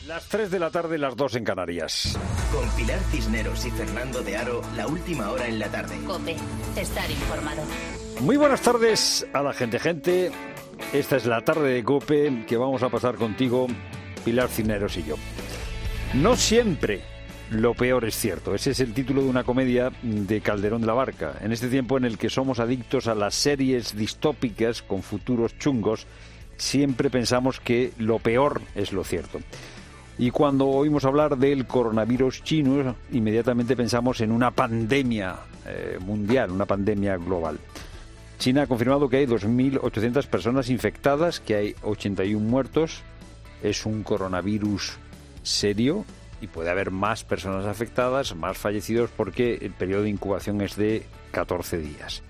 Las 3 de la tarde, las 2 en Canarias. Con Pilar Cisneros y Fernando de Aro, la última hora en la tarde. COPE, estar informado. Muy buenas tardes a la gente. Esta es la tarde de COPE que vamos a pasar contigo, Pilar Cisneros y yo. No siempre lo peor es cierto. Ese es el título de una comedia de Calderón de la Barca. En este tiempo en el que somos adictos a las series distópicas con futuros chungos, siempre pensamos que lo peor es lo cierto. Y cuando oímos hablar del coronavirus chino, inmediatamente pensamos en una pandemia mundial, una pandemia global. China ha confirmado que hay 2.800 personas infectadas, que hay 81 muertos. Es un coronavirus serio y puede haber más personas afectadas, más fallecidos, porque el periodo de incubación es de 14 días.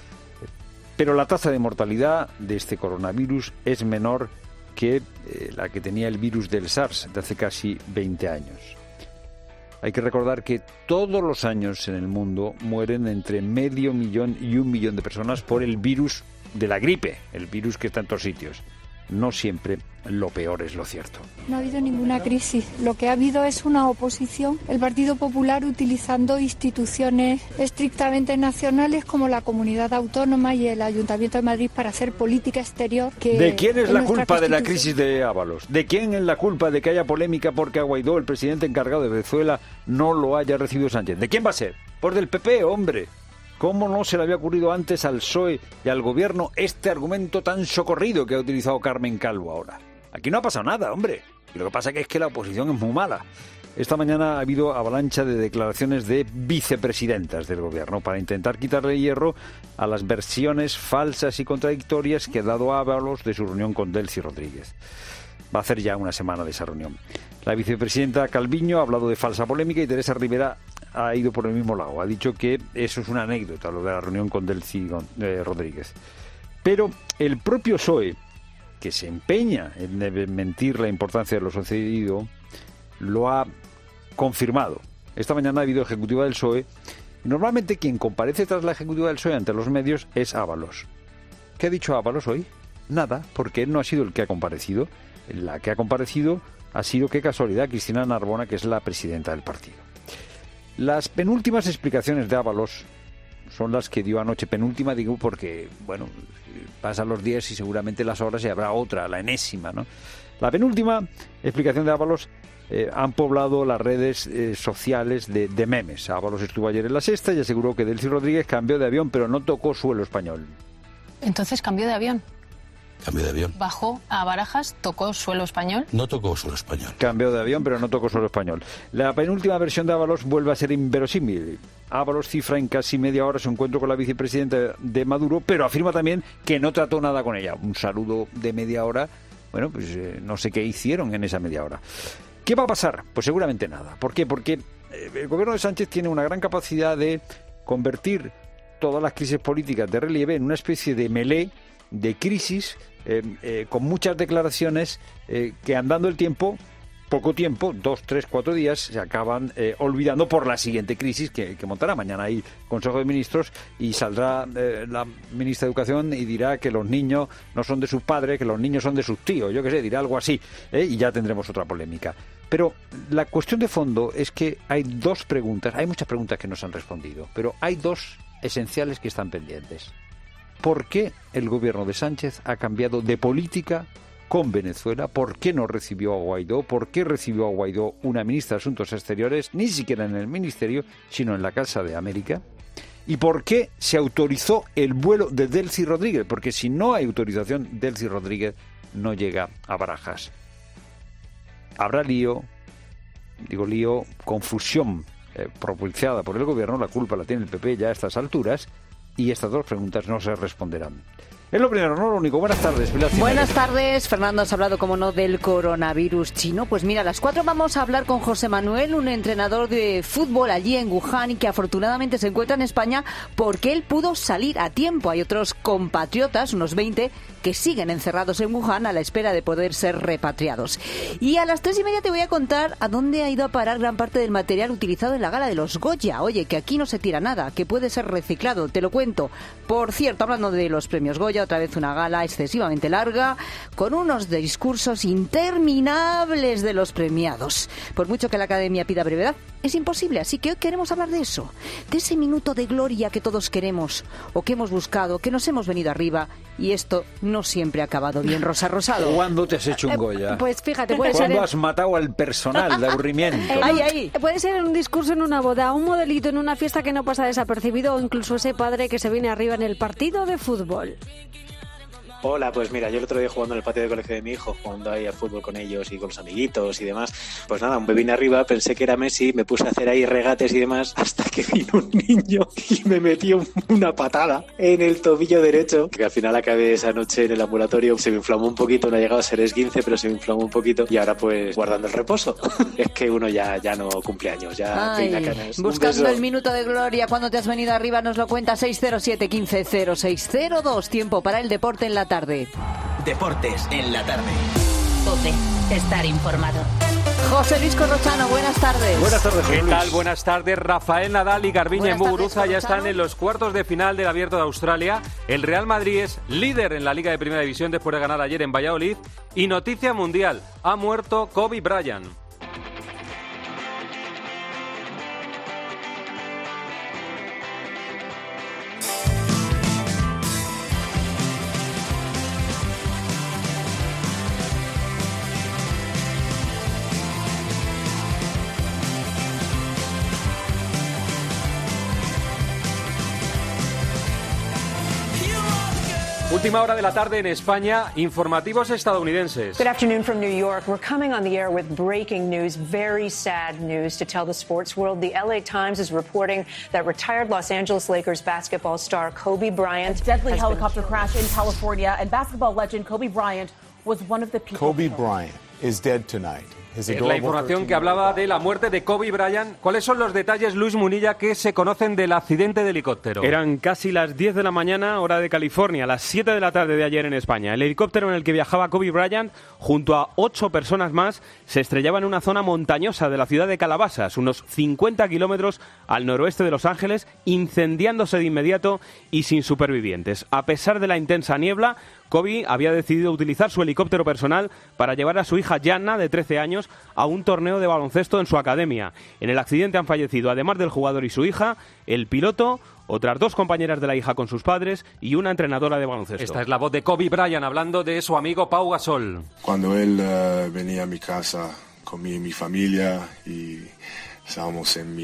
Pero la tasa de mortalidad de este coronavirus es menor que la que tenía el virus del SARS de hace casi 20 años. Hay que recordar que todos los años en el mundo mueren entre 500.000 y 1 millón de personas por el virus de la gripe, el virus que está en todos sitios. No siempre lo peor es lo cierto. No ha habido ninguna crisis. Lo que ha habido es una oposición. El Partido Popular utilizando instituciones estrictamente nacionales como la Comunidad Autónoma y el Ayuntamiento de Madrid para hacer política exterior. ¿De quién es la culpa de la crisis de Ábalos? ¿De quién es la culpa de que haya polémica porque a Guaidó, el presidente encargado de Venezuela, no lo haya recibido Sánchez? ¿De quién va a ser? Pues del PP, hombre. ¿Cómo no se le había ocurrido antes al PSOE y al Gobierno este argumento tan socorrido que ha utilizado Carmen Calvo ahora? Aquí no ha pasado nada, hombre. Y lo que pasa es que la oposición es muy mala. Esta mañana ha habido avalancha de declaraciones de vicepresidentas del Gobierno para intentar quitarle hierro a las versiones falsas y contradictorias que ha dado Ábalos de su reunión con Delcy Rodríguez. Va a hacer ya una semana de esa reunión. La vicepresidenta Calviño ha hablado de falsa polémica y Teresa Rivera ha ido por el mismo lado. Ha dicho que eso es una anécdota, lo de la reunión con Delcy Rodríguez. Pero el propio PSOE, que se empeña en mentir la importancia de lo sucedido, lo ha confirmado. Esta mañana ha habido ejecutiva del PSOE. Normalmente quien comparece tras la ejecutiva del PSOE ante los medios es Ábalos. ¿Qué ha dicho Ábalos hoy? Nada, porque él no ha sido el que ha comparecido. La que ha comparecido ha sido, qué casualidad, Cristina Narbona, que es la presidenta del partido. Las penúltimas explicaciones de Ábalos son las que dio anoche. Penúltima digo porque, bueno, pasan los días y seguramente las horas y habrá otra, la enésima, ¿no? La penúltima explicación de Ábalos han poblado las redes sociales de memes. Ábalos estuvo ayer en La Sexta y aseguró que Delcy Rodríguez cambió de avión, pero no tocó suelo español. Entonces cambió de avión. Cambió de avión. Bajó a Barajas, tocó suelo español. No tocó suelo español. Cambió de avión, pero no tocó suelo español. La penúltima versión de Ábalos vuelve a ser inverosímil. Ábalos cifra en casi media hora su encuentro con la vicepresidenta de Maduro, pero afirma también que no trató nada con ella. Un saludo de media hora. Bueno, pues no sé qué hicieron en esa media hora. ¿Qué va a pasar? Pues seguramente nada. ¿Por qué? Porque el gobierno de Sánchez tiene una gran capacidad de convertir todas las crisis políticas de relieve en una especie de melé de crisis con muchas declaraciones que andando el tiempo, poco tiempo, 2, 3, 4 días, se acaban olvidando por la siguiente crisis que montará. Mañana hay Consejo de Ministros y saldrá la ministra de Educación y dirá que los niños no son de sus padres, que los niños son de sus tíos, yo qué sé, dirá algo así, y ya tendremos otra polémica. Pero la cuestión de fondo es que hay dos preguntas, hay muchas preguntas que no se han respondido, pero hay dos esenciales que están pendientes. ¿Por qué el gobierno de Sánchez ha cambiado de política con Venezuela? ¿Por qué no recibió a Guaidó? ¿Por qué recibió a Guaidó una ministra de Asuntos Exteriores, ni siquiera en el ministerio, sino en la Casa de América? ¿Y por qué se autorizó el vuelo de Delcy Rodríguez? Porque si no hay autorización, Delcy Rodríguez no llega a Barajas. Habrá confusión propiciada por el gobierno, la culpa la tiene el PP ya a estas alturas, y estas dos preguntas no se responderán. Es lo primero, no lo único. Buenas tardes, Pilar. Buenas tardes, Fernando. Has hablado, como no, del coronavirus chino. Pues mira, a las 4 vamos a hablar con José Manuel, un entrenador de fútbol allí en Wuhan y que afortunadamente se encuentra en España porque él pudo salir a tiempo. Hay otros compatriotas, unos 20, que siguen encerrados en Wuhan a la espera de poder ser repatriados. Y a las 3:30 te voy a contar a dónde ha ido a parar gran parte del material utilizado en la gala de los Goya. Oye, que aquí no se tira nada, que puede ser reciclado, te lo cuento. Por cierto, hablando de los premios Goya, tenido otra vez una gala excesivamente larga, con unos discursos interminables de los premiados. Por mucho que la Academia pida brevedad, es imposible, así que hoy queremos hablar de eso, de ese minuto de gloria que todos queremos, o que hemos buscado, que nos hemos venido arriba, y esto no siempre ha acabado bien, Rosa Rosado. ¿Cuándo te has hecho un Goya? Pues fíjate, puede ser... ¿Cuándo has matado al personal de aburrimiento? Puede ser en un discurso en una boda, un modelito en una fiesta que no pasa desapercibido, o incluso ese padre que se viene arriba en el partido de fútbol. Hola, pues mira, yo el otro día jugando en el patio de colegio de mi hijo, jugando ahí al fútbol con ellos y con los amiguitos y demás, pues nada, me vine arriba, pensé que era Messi, me puse a hacer ahí regates y demás, hasta que vino un niño y me metió una patada en el tobillo derecho, que al final acabé esa noche en el ambulatorio, se me inflamó un poquito, no ha llegado a ser esguince, pero se me inflamó un poquito y ahora pues guardando el reposo. Es que uno ya no cumple años, ya peina canas. Buscando el minuto de gloria, cuando te has venido arriba, nos lo cuenta 607 15 0602, tiempo para el deporte en la tarde. Deportes en la tarde. COPE, estar informado. José Luis Corrochano, buenas tardes. Buenas tardes, José ¿Qué Luis. tal? Buenas tardes. Rafael Nadal y Garbiñe Muguruza ya están en los cuartos de final del Abierto de Australia. El Real Madrid es líder en la Liga de Primera División después de ganar ayer en Valladolid. Y noticia mundial, ha muerto Kobe Bryant. Última hora de la tarde en España, informativos estadounidenses. Good afternoon from New York. We're coming on the air with breaking news, very sad news to tell the sports world. The LA Times is reporting that retired Los Angeles Lakers basketball star Kobe Bryant... A deadly helicopter crash in California, and basketball legend Kobe Bryant was one of the people... Kobe Bryant is dead tonight. Es la información que hablaba de la muerte de Kobe Bryant. ¿Cuáles son los detalles, Luis Munilla, que se conocen del accidente de helicóptero? Eran casi las 10 de la mañana, hora de California, las 7 de la tarde de ayer en España. El helicóptero en el que viajaba Kobe Bryant, junto a 8 personas más, se estrellaba en una zona montañosa de la ciudad de Calabasas, unos 50 kilómetros al noroeste de Los Ángeles, incendiándose de inmediato y sin supervivientes. A pesar de la intensa niebla, Kobe había decidido utilizar su helicóptero personal para llevar a su hija Gianna, de 13 años, a un torneo de baloncesto en su academia. En el accidente han fallecido, además del jugador y su hija, el piloto, otras 2 compañeras de la hija con sus padres y una entrenadora de baloncesto. Esta es la voz de Kobe Bryant hablando de su amigo Pau Gasol. Cuando él venía a mi casa con mi familia y estábamos en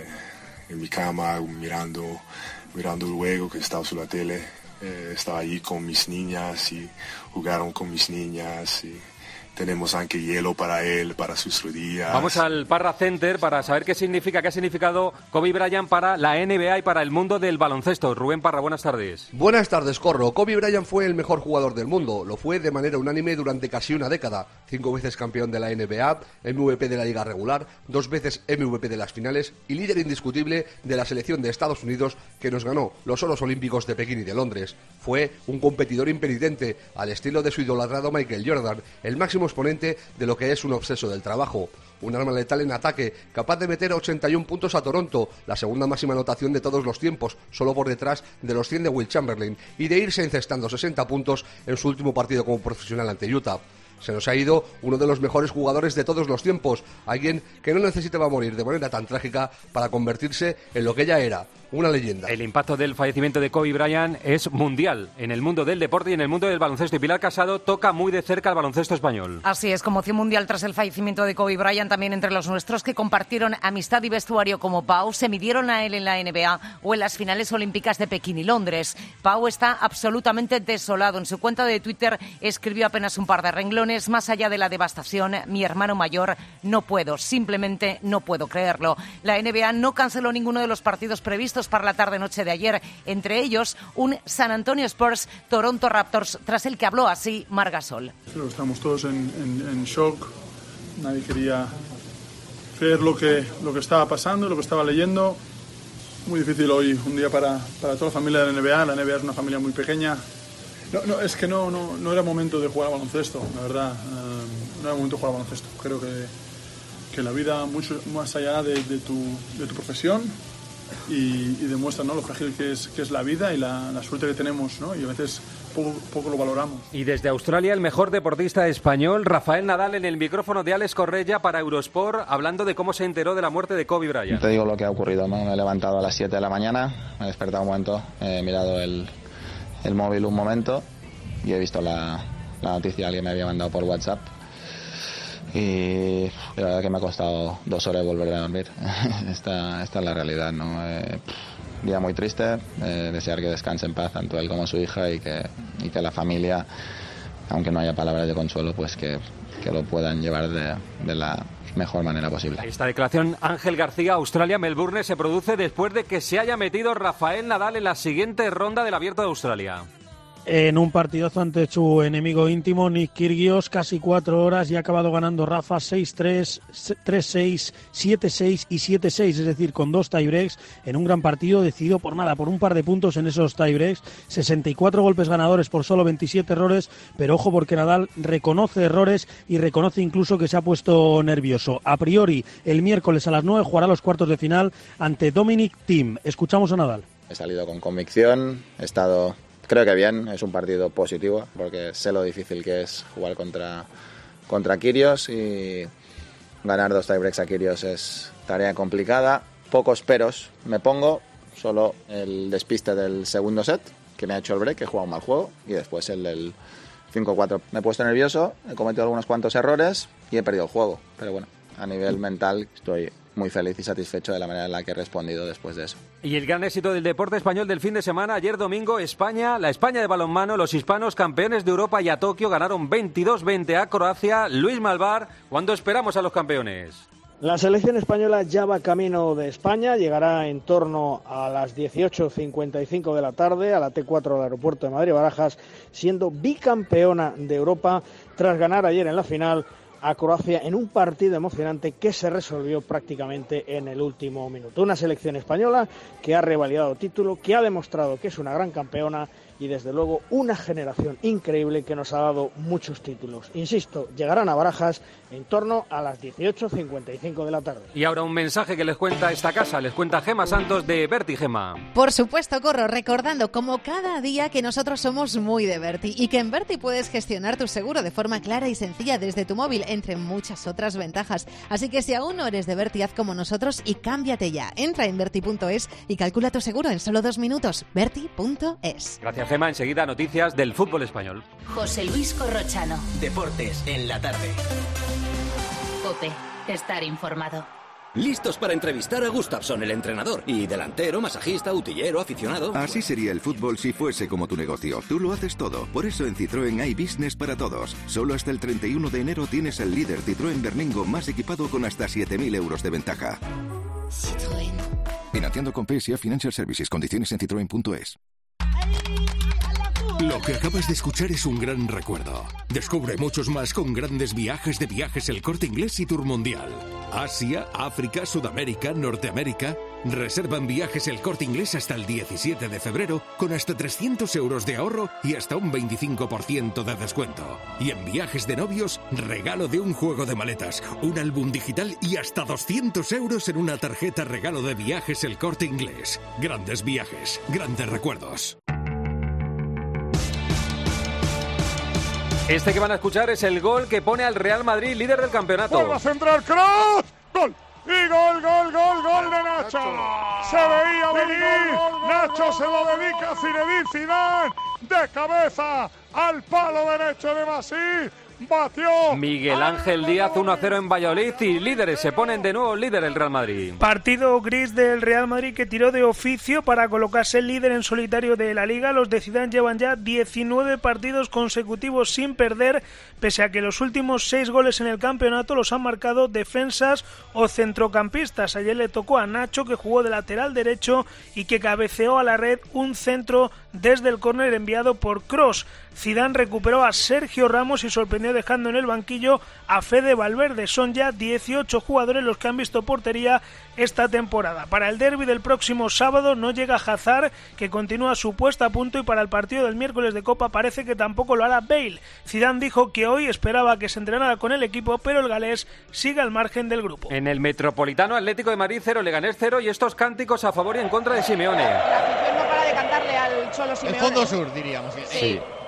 mi cama mirando el juego que estaba sobre la tele, estaba allí con mis niñas y jugaron con mis niñas y tenemos aunque hielo para él, para sus rodillas. Vamos al Parra Center para saber qué ha significado Kobe Bryant para la NBA y para el mundo del baloncesto. Rubén Parra, buenas tardes. Buenas tardes, Corro. Kobe Bryant fue el mejor jugador del mundo. Lo fue de manera unánime durante casi una década. 5 veces campeón de la NBA, MVP de la liga regular, 2 veces MVP de las finales y líder indiscutible de la selección de Estados Unidos que nos ganó los Oros Olímpicos de Pekín y de Londres. Fue un competidor impenitente, al estilo de su idolatrado Michael Jordan, el máximo exponente de lo que es un obseso del trabajo. Un arma letal en ataque, capaz de meter 81 puntos a Toronto, la segunda máxima anotación de todos los tiempos, solo por detrás de los 100 de Will Chamberlain, y de irse encestando 60 puntos en su último partido como profesional ante Utah. Se nos ha ido uno de los mejores jugadores de todos los tiempos, alguien que no necesitaba morir de manera tan trágica para convertirse en lo que ya era, una leyenda. El impacto del fallecimiento de Kobe Bryant es mundial en el mundo del deporte y en el mundo del baloncesto. Y Pilar Casado toca muy de cerca el baloncesto español. Así es, conmoción mundial tras el fallecimiento de Kobe Bryant, también entre los nuestros que compartieron amistad y vestuario como Pau, se midieron a él en la NBA o en las finales olímpicas de Pekín y Londres. Pau está absolutamente desolado. En su cuenta de Twitter escribió apenas un par de renglones: más allá de la devastación, mi hermano mayor, no puedo, simplemente no puedo creerlo. La NBA no canceló ninguno de los partidos previstos para la tarde-noche de ayer, entre ellos un San Antonio Spurs-Toronto Raptors, tras el que habló así Marc Gasol. Creo que estamos todos en shock, nadie quería creer lo que estaba pasando, lo que estaba leyendo. Muy difícil hoy, un día para toda la familia de la NBA es una familia muy pequeña. Es que no era momento de jugar a baloncesto, la verdad, no era momento de jugar a baloncesto. Creo que la vida, mucho más allá de tu profesión, y demuestra, ¿no?, lo frágil que es la vida y la suerte que tenemos, ¿no? Y a veces poco lo valoramos. Y desde Australia, el mejor deportista español, Rafael Nadal, en el micrófono de Alex Correia para Eurosport, hablando de cómo se enteró de la muerte de Kobe Bryant. Te digo lo que ha ocurrido, ¿no? Me he levantado a las 7 de la mañana, me he despertado un momento, he mirado el móvil un momento y he visto la noticia, alguien me había mandado por WhatsApp. Y la verdad que me ha costado 2 horas volver a dormir. Esta es la realidad, ¿no? Día muy triste, desear que descanse en paz tanto él como su hija y que la familia, aunque no haya palabras de consuelo, pues que lo puedan llevar de la mejor manera posible. Esta declaración, Ángel García, Australia, Melbourne, se produce después de que se haya metido Rafael Nadal en la siguiente ronda del Abierto de Australia. En un partidazo ante su enemigo íntimo, Nick Kyrgios, casi 4 horas y ha acabado ganando Rafa 6-3, 3-6, 7-6 y 7-6, es decir, con 2 tiebreaks en un gran partido decidido por un par de puntos en esos tiebreaks, 64 golpes ganadores por solo 27 errores, pero ojo porque Nadal reconoce errores y reconoce incluso que se ha puesto nervioso. A priori, el miércoles a las 9 jugará los cuartos de final ante Dominic Thiem. Escuchamos a Nadal. He salido con convicción, he estado... Creo que bien, es un partido positivo porque sé lo difícil que es jugar contra Kyrgios y ganar 2 tiebreaks a Kyrgios es tarea complicada. Pocos peros me pongo, solo el despiste del segundo set que me ha hecho el break, he jugado un mal juego y después el del 5-4. Me he puesto nervioso, he cometido algunos cuantos errores y he perdido el juego, pero bueno, a nivel mental estoy muy feliz y satisfecho de la manera en la que he respondido después de eso. Y el gran éxito del deporte español del fin de semana, ayer domingo, la España de balonmano, los hispanos campeones de Europa y a Tokio ganaron 22-20 a Croacia. Luis Malvar, ¿cuándo esperamos a los campeones? La selección española ya va camino de España, llegará en torno a las 18:55 de la tarde a la T4 del aeropuerto de Madrid-Barajas, siendo bicampeona de Europa tras ganar ayer en la final a Croacia en un partido emocionante que se resolvió prácticamente en el último minuto. Una selección española que ha revalidado título, que ha demostrado que es una gran campeona y desde luego una generación increíble que nos ha dado muchos títulos. Insisto, llegarán a Barajas en torno a las 18:55 de la tarde. Y ahora un mensaje que les cuenta esta casa, les cuenta Gema Santos de Berti Gema. Por supuesto, Corro, recordando como cada día que nosotros somos muy de Berti y que en Berti puedes gestionar tu seguro de forma clara y sencilla desde tu móvil, entre muchas otras ventajas. Así que si aún no eres de Berti, haz como nosotros y cámbiate ya. Entra en Berti.es y calcula tu seguro en solo 2 minutos. Berti.es. Gracias, Gema. Enseguida noticias del fútbol español. José Luis Corrochano. Deportes en la tarde. COPE. Estar informado. Listos para entrevistar a Gustafsson, el entrenador. Y delantero, masajista, utillero, aficionado. Así sería el fútbol si fuese como tu negocio. Tú lo haces todo. Por eso en Citroën hay business para todos. Solo hasta el 31 de enero tienes el líder Citroën Berlingo más equipado con hasta 7.000 euros de ventaja. Citroën. Financiando con PSA Financial Services. Condiciones en citroen.es. Lo que acabas de escuchar es un gran recuerdo. Descubre muchos más con grandes viajes de Viajes El Corte Inglés y Tour Mundial. Asia, África, Sudamérica, Norteamérica. Reserva en Viajes El Corte Inglés hasta el 17 de febrero con hasta 300 euros de ahorro y hasta un 25% de descuento. Y en Viajes de Novios, regalo de un juego de maletas, un álbum digital y hasta 200 euros en una tarjeta regalo de Viajes El Corte Inglés. Grandes viajes, grandes recuerdos. Este que van a escuchar es el gol que pone al Real Madrid líder del campeonato. ¡Vuelve a centrar Kroos! ¡Gol! ¡Y gol de Nacho! ¡Se veía venir! ¡Nacho se lo dedica a Zinedine Zidane! ¡De cabeza al palo derecho de Masí! Batió Miguel Ángel Díaz 1-0 en Valladolid y líderes se ponen de nuevo líder el Real Madrid. Partido gris del Real Madrid que tiró de oficio para colocarse líder en solitario de la Liga. Los de Zidane llevan ya 19 partidos consecutivos sin perder, pese a que los últimos 6 goles en el campeonato los han marcado defensas o centrocampistas. Ayer le tocó a Nacho, que jugó de lateral derecho y que cabeceó a la red un centro desde el córner enviado por Kroos. Zidane recuperó a Sergio Ramos y sorprendió dejando en el banquillo a Fede Valverde. Son ya 18 jugadores los que han visto portería esta temporada. Para el derbi del próximo sábado no llega Hazard, que continúa su puesta a punto, y para el partido del miércoles de Copa parece que tampoco lo hará Bale. Zidane dijo que hoy esperaba que se entrenara con el equipo, pero el galés sigue al margen del grupo. En el Metropolitano, Atlético de Madrid 0, Leganés 0 y estos cánticos a favor y en contra de Simeone. La afición no para de cantarle al Cholo Simeone. El fondo sur, diríamos. Sí.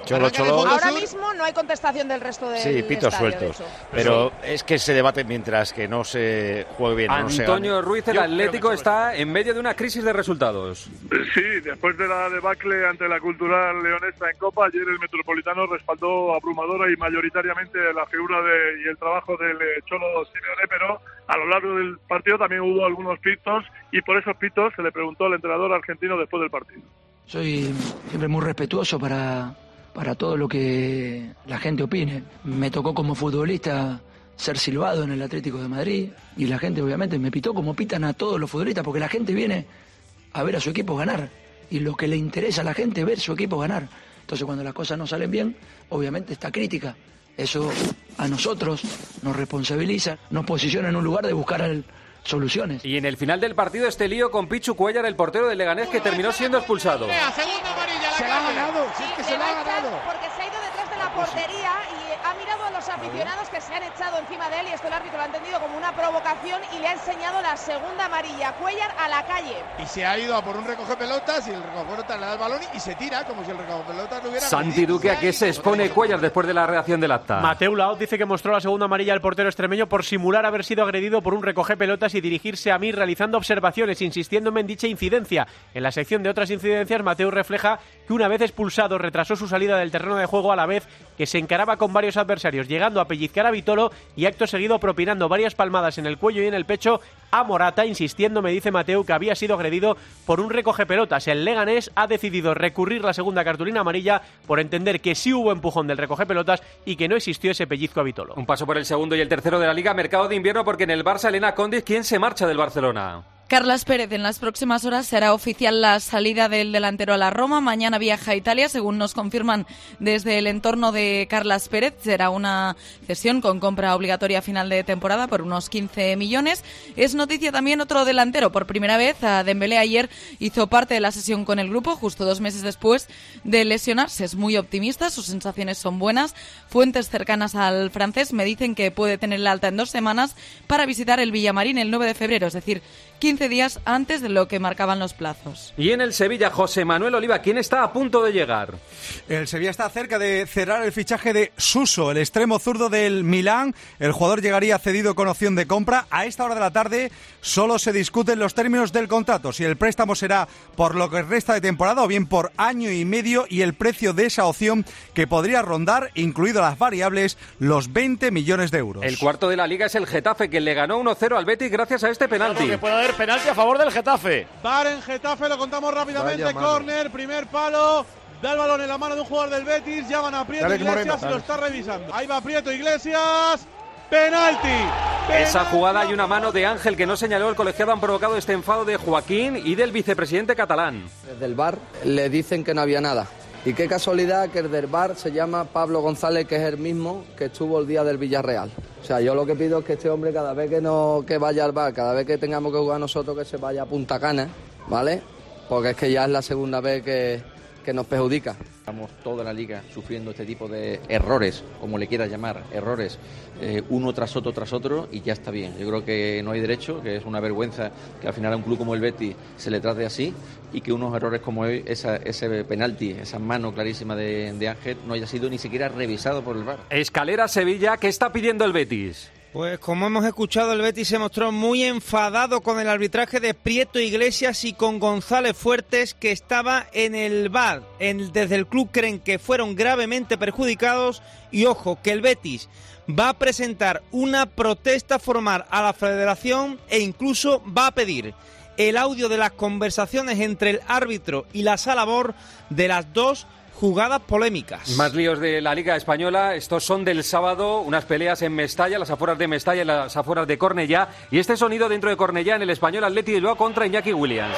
Cholo. Ahora mismo no hay contestación del resto del Sí, pitos estadio, sueltos. Pero es que se debate mientras que no se juegue bien. Antonio Ruiz, el Atlético está en medio de una crisis de resultados. Sí, después de la debacle ante la Cultural Leonesa en Copa, ayer el Metropolitano respaldó abrumadora y mayoritariamente la figura y el trabajo del Cholo Simeone, pero a lo largo del partido también hubo algunos pitos y por esos pitos se le preguntó al entrenador argentino después del partido. Soy siempre muy respetuoso para todo lo que la gente opine. Me tocó como futbolista ser silbado en el Atlético de Madrid y la gente obviamente me pitó como pitan a todos los futbolistas porque la gente viene a ver a su equipo ganar y lo que le interesa a la gente es ver su equipo ganar. Entonces cuando las cosas no salen bien, obviamente está crítica. Eso a nosotros nos responsabiliza, nos posiciona en un lugar de buscar soluciones. Y en el final del partido este lío con Pichu Cuéllar, el portero del Leganés, que terminó siendo expulsado. Segunda amarilla, se la ha ganado, sí, es que se la ha ganado. Porque se ha ido detrás de la portería y ha mirado a los aficionados que se han echado encima de él, y esto el árbitro lo ha entendido como una provocación y le ha enseñado la segunda amarilla. Cuéllar a la calle. Y se ha ido a por un recoge pelotas y el recoge pelotas le da el balón y se tira como si el recoge pelotas lo hubiera. Santi Duque, ¿a qué se expone Cuéllar después de la redacción del acta? Mateu Laoz dice que mostró la segunda amarilla al portero extremeño por simular haber sido agredido por un recoge pelotas y dirigirse a mí realizando observaciones, insistiéndome en dicha incidencia. En la sección de otras incidencias, Mateu refleja que una vez expulsado retrasó su salida del terreno de juego a la vez que se encaraba con varios adversarios, llegando a pellizcar a Vitolo y acto seguido propinando varias palmadas en el cuello y en el pecho a Morata, insistiendo, me dice Mateu, que había sido agredido por un recoge pelotas. El Leganés ha decidido recurrir la segunda cartulina amarilla por entender que sí hubo empujón del recoge pelotas y que no existió ese pellizco a Vitolo. Un paso por el segundo y el tercero de la Liga, mercado de invierno, porque en el Barça, Elena Condis, ¿quién se marcha del Barcelona? Carlas Pérez. En las próximas horas será oficial la salida del delantero a la Roma. Mañana viaja a Italia, según nos confirman desde el entorno de Carlas Pérez. Será una cesión con compra obligatoria a final de temporada por unos 15 millones. Es noticia también otro delantero. Por primera vez, a Dembélé ayer hizo parte de la sesión con el grupo, justo 2 meses después de lesionarse. Es muy optimista, sus sensaciones son buenas. Fuentes cercanas al francés me dicen que puede tener el alta en 2 semanas para visitar el Villamarín el 9 de febrero, es decir, 15 días antes de lo que marcaban los plazos. Y en el Sevilla, José Manuel Oliva, ¿quién está a punto de llegar? El Sevilla está cerca de cerrar el fichaje de Suso, el extremo zurdo del Milán. El jugador llegaría cedido con opción de compra. A esta hora de la tarde solo se discuten los términos del contrato, si el préstamo será por lo que resta de temporada o bien por año y medio, y el precio de esa opción, que podría rondar, incluido las variables, los 20 millones de euros. El cuarto de la Liga es el Getafe, que le ganó 1-0 al Betis gracias a este penalti. Que puede haber penalti a favor del Getafe. VAR en Getafe, lo contamos rápidamente. Córner, primer palo. Da el balón en la mano de un jugador del Betis. Llaman a Prieto Iglesias y lo está revisando. Ahí va Prieto Iglesias. ¡Penalti! Esa jugada y una mano de Ángel que no señaló el colegiado han provocado este enfado de Joaquín y del vicepresidente catalán. Desde el VAR le dicen que no había nada. Y qué casualidad que el del VAR se llama Pablo González, que es el mismo que estuvo el día del Villarreal. O sea, yo lo que pido es que este hombre, cada vez que vaya al VAR, cada vez que tengamos que jugar nosotros, que se vaya a Punta Cana, ¿vale? Porque es que ya es la segunda vez que nos perjudica. Estamos toda la liga sufriendo este tipo de errores, como le quieras llamar, errores, uno tras otro, y ya está bien. Yo creo que no hay derecho, que es una vergüenza que al final a un club como el Betis se le trate así, y que unos errores como hoy, ese penalti, esa mano clarísima de Ángel, no haya sido ni siquiera revisado por el VAR. Escalera Sevilla, ¿qué está pidiendo el Betis? Pues como hemos escuchado, el Betis se mostró muy enfadado con el arbitraje de Prieto Iglesias y con González Fuertes, que estaba en el VAR. Desde el club creen que fueron gravemente perjudicados y ojo, que el Betis va a presentar una protesta formal a la federación e incluso va a pedir el audio de las conversaciones entre el árbitro y la sala VAR de las dos jugadas polémicas. Más líos de la Liga Española. Estos son del sábado, unas peleas en Mestalla, las afueras de Mestalla y las afueras de Cornellá. Y este sonido dentro de Cornellá en el Español Athletic Bilbao contra Iñaki Williams.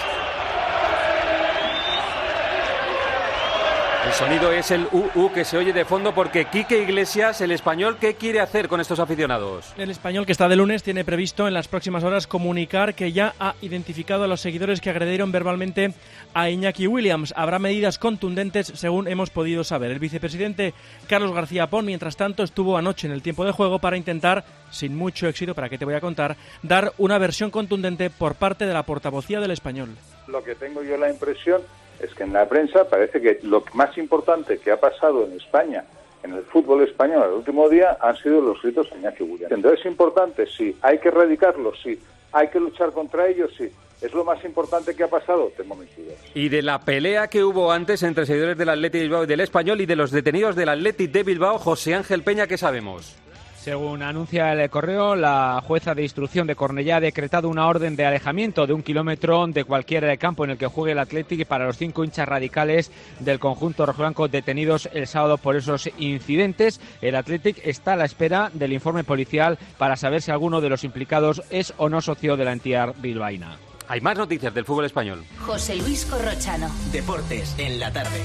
El sonido es el que se oye de fondo porque Quique Iglesias, el Español, ¿qué quiere hacer con estos aficionados? El Español, que está de lunes, tiene previsto en las próximas horas comunicar que ya ha identificado a los seguidores que agredieron verbalmente a Iñaki Williams. Habrá medidas contundentes, según hemos podido saber. El vicepresidente Carlos García Pon, mientras tanto, estuvo anoche en el tiempo de juego para intentar, sin mucho éxito, para qué te voy a contar, dar una versión contundente por parte de la portavocía del Español. Lo que tengo yo la impresión es que en la prensa parece que lo más importante que ha pasado en España, en el fútbol español el último día, han sido los gritos de Iñaki Williams. Entonces es importante, sí, hay que erradicarlos, sí, hay que luchar contra ellos, sí. ¿Es lo más importante que ha pasado? Tengo mis dudas. Y de la pelea que hubo antes entre seguidores del Athletic de Bilbao y del Español y de los detenidos del Athletic de Bilbao, José Ángel Peña, ¿qué sabemos? Según anuncia el Correo, la jueza de instrucción de Cornellá ha decretado una orden de alejamiento de 1 kilómetro de cualquier campo en el que juegue el Athletic para los 5 hinchas radicales del conjunto rojiblanco detenidos el sábado por esos incidentes. El Athletic está a la espera del informe policial para saber si alguno de los implicados es o no socio de la entidad bilbaína. Hay más noticias del fútbol español. José Luis Corrochano. Deportes en la tarde.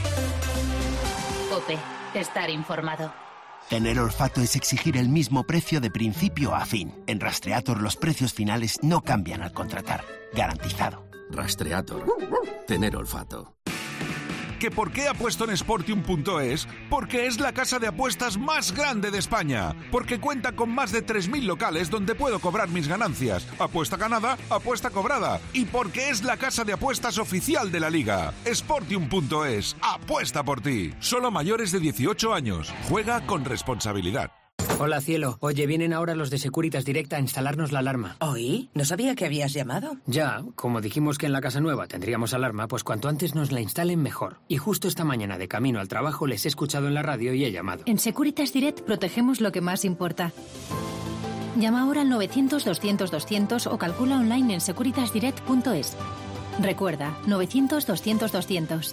COPE. Estar informado. Tener olfato es exigir el mismo precio de principio a fin. En Rastreator los precios finales no cambian al contratar. Garantizado. Rastreator. Tener olfato. ¿Que por qué apuesto en Sportium.es? Porque es la casa de apuestas más grande de España. Porque cuenta con más de 3.000 locales donde puedo cobrar mis ganancias. Apuesta ganada, apuesta cobrada. Y porque es la casa de apuestas oficial de la Liga. Sportium.es. Apuesta por ti. Solo mayores de 18 años. Juega con responsabilidad. Hola, cielo. Oye, vienen ahora los de Securitas Direct a instalarnos la alarma. ¿Oí? No sabía que habías llamado. Ya, como dijimos que en la casa nueva tendríamos alarma, pues cuanto antes nos la instalen mejor. Y justo esta mañana de camino al trabajo les he escuchado en la radio y he llamado. En Securitas Direct protegemos lo que más importa. Llama ahora al 900-200-200 o calcula online en securitasdirect.es. Recuerda, 900-200-200.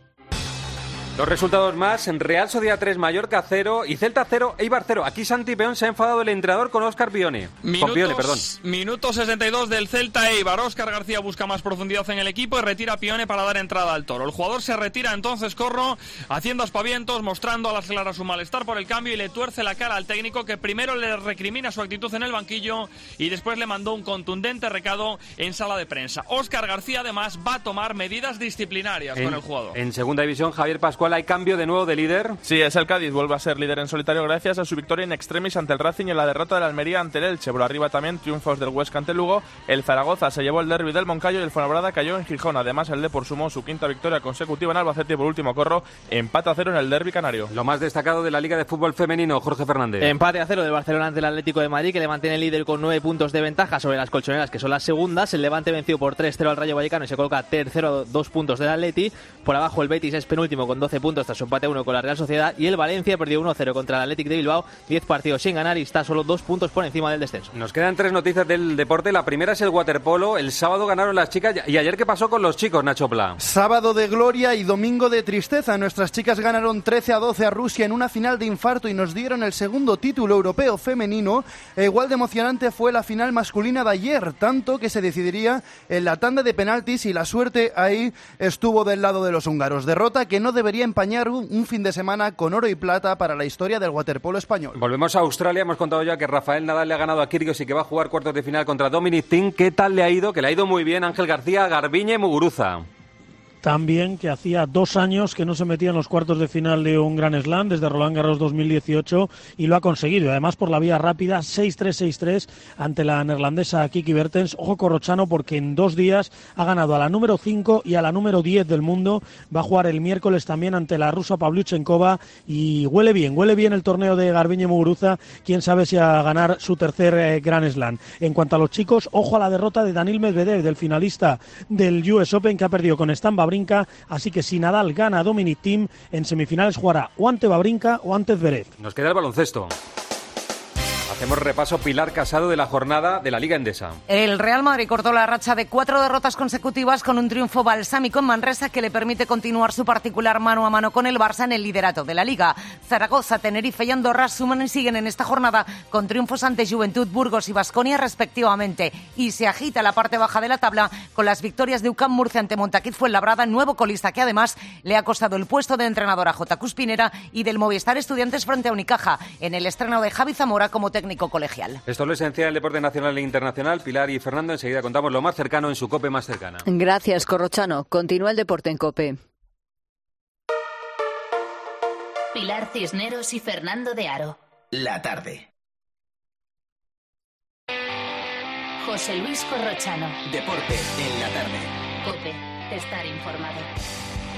Los resultados más, en Real Sociedad 3, Mallorca 0 y Celta 0, Eibar 0. Aquí Santi Peón se ha enfadado el entrenador con Óscar Pione. Minuto 62 del Celta Eibar. Óscar García busca más profundidad en el equipo y retira a Pione para dar entrada al Toro. El jugador se retira entonces, Corro, haciendo aspavientos, mostrando a las claras su malestar por el cambio y le tuerce la cara al técnico, que primero le recrimina su actitud en el banquillo y después le mandó un contundente recado en sala de prensa. Óscar García además va a tomar medidas disciplinarias con el jugador. En segunda división, Javier Pascual, ¿hay cambio de nuevo de líder? Sí, es el Cádiz, vuelve a ser líder en solitario gracias a su victoria in extremis ante el Racing y en la derrota del Almería ante el Elche. Por arriba también triunfos del Huesca ante el Lugo, el Zaragoza se llevó el derbi del Moncayo y el Fuenlabrada cayó en Gijón. Además, el Depor sumó su quinta victoria consecutiva en Albacete y por último, Corro, empate a 0 en el derbi canario. Lo más destacado de la Liga de Fútbol Femenino, Jorge Fernández. Empate a 0 del Barcelona ante el Atlético de Madrid, que le mantiene líder con 9 puntos de ventaja sobre las colchoneras, que son las segundas. El Levante venció por 3-0 al Rayo Vallecano y se coloca tercero, 2 puntos del Atleti. Por abajo el Betis es penúltimo con 12 puntos tras su empate a 1 con la Real Sociedad, y el Valencia perdió 1-0 contra el Athletic de Bilbao, 10 partidos sin ganar y está solo 2 puntos por encima del descenso. Nos quedan 3 noticias del deporte. La primera es el waterpolo. El sábado ganaron las chicas y ayer, ¿qué pasó con los chicos, Nacho Pla? Sábado de gloria y domingo de tristeza. Nuestras chicas ganaron 13-12 a Rusia en una final de infarto y nos dieron el segundo título europeo femenino. Igual de emocionante fue la final masculina de ayer, tanto que se decidiría en la tanda de penaltis y la suerte ahí estuvo del lado de los húngaros. Derrota que no debería empañar un fin de semana con oro y plata para la historia del waterpolo español. Volvemos a Australia. Hemos contado ya que Rafael Nadal le ha ganado a Kyrgios y que va a jugar cuartos de final contra Dominic Thiem. ¿Qué tal le ha ido? Que le ha ido muy bien Ángel García, Garbiñe y Muguruza. También que hacía 2 años que no se metía en los cuartos de final de un Grand Slam desde Roland Garros 2018 y lo ha conseguido. Además por la vía rápida, 6-3, 6-3 ante la neerlandesa Kiki Bertens. Ojo Corrochano, porque en 2 días ha ganado a la número 5 y a la número 10 del mundo. Va a jugar el miércoles también ante la rusa Pavlyuchenkova y huele bien el torneo de Garbiñe Muguruza. Quién sabe si a ganar su tercer Grand Slam. En cuanto a los chicos, ojo a la derrota de Daniil Medvedev, del finalista del US Open, que ha perdido con Stan Wawrinka. Así que si Nadal gana a Dominic Thiem, en semifinales jugará o ante Wawrinka o ante Zverev. Nos queda el baloncesto. Hacemos repaso, Pilar Casado, de la jornada de la Liga Endesa. El Real Madrid cortó la racha de 4 derrotas consecutivas con un triunfo balsámico en Manresa que le permite continuar su particular mano a mano con el Barça en el liderato de la Liga. Zaragoza, Tenerife y Andorra suman y siguen en esta jornada con triunfos ante Juventud, Burgos y Baskonia respectivamente. Y se agita la parte baja de la tabla con las victorias de UCAM Murcia ante Montaquit Fuenlabrada, nuevo colista que además le ha costado el puesto de entrenador a J. Cuspinera, y del Movistar Estudiantes frente a Unicaja en el estreno de Javi Zamora como técnico colegial. Esto es lo esencial del deporte nacional e internacional. Pilar y Fernando, enseguida contamos lo más cercano en su COPE más cercana. Gracias, Corrochano. Continúa el deporte en COPE. Pilar Cisneros y Fernando de Aro. La tarde. José Luis Corrochano. Deporte en la tarde. COPE. Estar informado.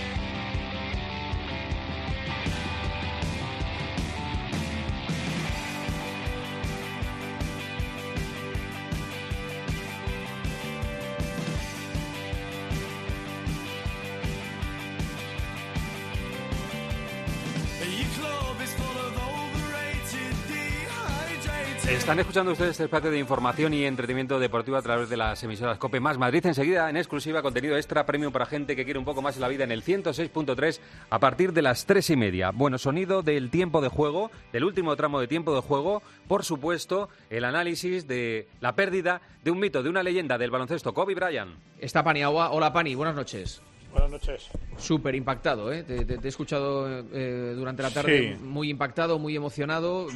Están escuchando ustedes este espacio de información y entretenimiento deportivo a través de las emisoras COPE más Madrid. Enseguida, en exclusiva, contenido extra premium para gente que quiere un poco más en la vida en el 106.3 a partir de las 3:30. Bueno, sonido del tiempo de juego, del último tramo de tiempo de juego. Por supuesto, el análisis de la pérdida de un mito, de una leyenda del baloncesto, Kobe Bryant. Está Pani Agua. Hola, Pani, buenas noches. Buenas noches. Súper impactado, ¿eh? Te he escuchado durante la tarde, sí. Muy impactado, muy emocionado.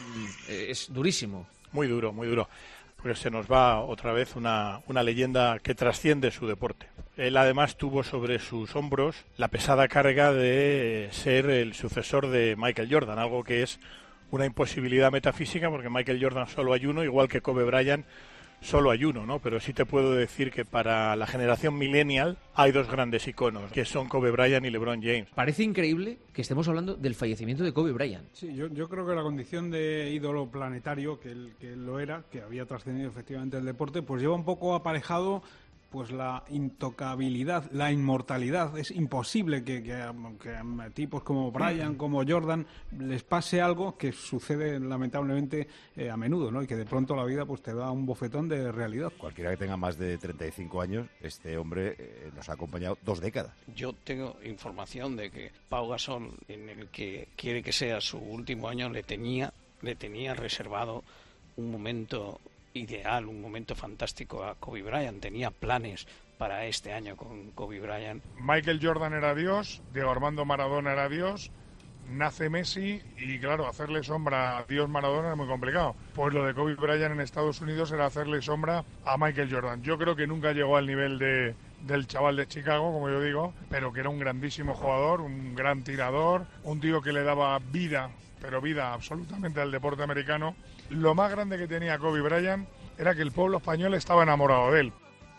Es durísimo. Muy duro, porque se nos va otra vez una leyenda que trasciende su deporte. Él además tuvo sobre sus hombros la pesada carga de ser el sucesor de Michael Jordan, algo que es una imposibilidad metafísica porque Michael Jordan solo hay uno, igual que Kobe Bryant solo hay uno, ¿no? Pero sí te puedo decir que para la generación millennial hay dos grandes iconos, que son Kobe Bryant y LeBron James. Parece increíble que estemos hablando del fallecimiento de Kobe Bryant. Sí, yo creo que la condición de ídolo planetario, que él lo era, que había trascendido efectivamente el deporte, pues lleva un poco aparejado pues la intocabilidad, la inmortalidad. Es imposible que a tipos como Bryant, como Jordan, les pase algo que sucede lamentablemente a menudo, ¿no? Y que de pronto la vida pues te da un bofetón de realidad. Cualquiera que tenga más de 35 años, este hombre nos ha acompañado 2 décadas. Yo tengo información de que Pau Gasol, en el que quiere que sea su último año, le tenía reservado un momento ideal, un momento fantástico a Kobe Bryant. Tenía planes para este año con Kobe Bryant. Michael Jordan era Dios, Diego Armando Maradona era Dios, nace Messi y claro, hacerle sombra a Dios Maradona es muy complicado. Pues lo de Kobe Bryant en Estados Unidos era hacerle sombra a Michael Jordan. Yo creo que nunca llegó al nivel del chaval de Chicago, como yo digo, pero que era un grandísimo jugador, un gran tirador, un tío que le daba vida, pero vida absolutamente al deporte americano. Lo más grande que tenía Kobe Bryant era que el pueblo español estaba enamorado de él.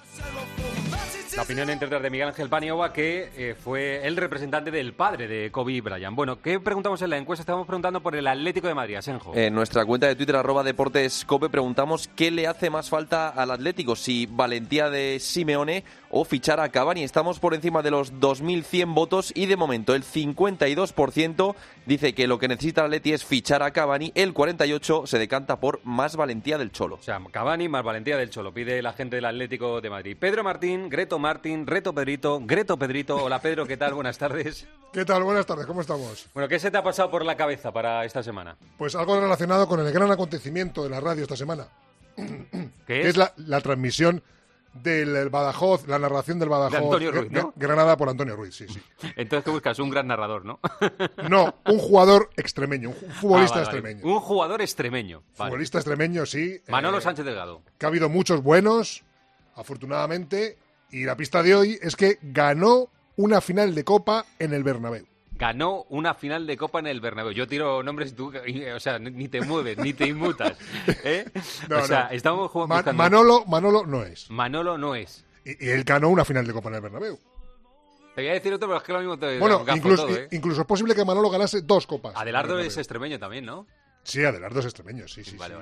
La opinión, entre otras, de Miguel Ángel Paniagua, que fue el representante del padre de Kobe Bryant. Bueno, ¿qué preguntamos en la encuesta? Estamos preguntando por el Atlético de Madrid, Asenjo. En nuestra cuenta de Twitter, @DeportesCope, preguntamos qué le hace más falta al Atlético, si valentía de Simeone o fichar a Cavani. Estamos por encima de los 2.100 votos y de momento el 52% dice que lo que necesita el Atleti es fichar a Cavani, el 48% se decanta por más valentía del Cholo. O sea, Cavani más valentía del Cholo, pide la gente del Atlético de Madrid. Pedro Martín, Greto Martín, Reto Pedrito, Greto Pedrito. Hola Pedro, ¿qué tal? Buenas tardes. ¿Qué tal? Buenas tardes, ¿cómo estamos? Bueno, ¿qué se te ha pasado por la cabeza para esta semana? Pues algo relacionado con el gran acontecimiento de la radio esta semana. ¿Qué es? La transmisión del Badajoz, la narración del Badajoz, de Antonio Ruiz, ¿no? Granada por Antonio Ruiz, sí. Entonces, ¿qué buscas? Un gran narrador, ¿no? No, un jugador extremeño, un futbolista extremeño. Un jugador extremeño. Futbolista extremeño, sí. Manolo Sánchez Delgado. Que ha habido muchos buenos, afortunadamente, y la pista de hoy es que ganó una final de Copa en el Bernabéu. Ganó una final de Copa en el Bernabéu. Yo tiro nombres y tú, o sea, ni te mueves, ni te inmutas. No, o sea, no. Estamos buscando... Manolo no es. Manolo no es. Y él ganó una final de Copa en el Bernabéu. Te voy a decir otro, pero es que lo mismo te bueno, incluso, todo, incluso es posible que Manolo ganase 2 copas. Adelardo es extremeño también, ¿no? Sí, Adelardo es extremeño, sí. Vale.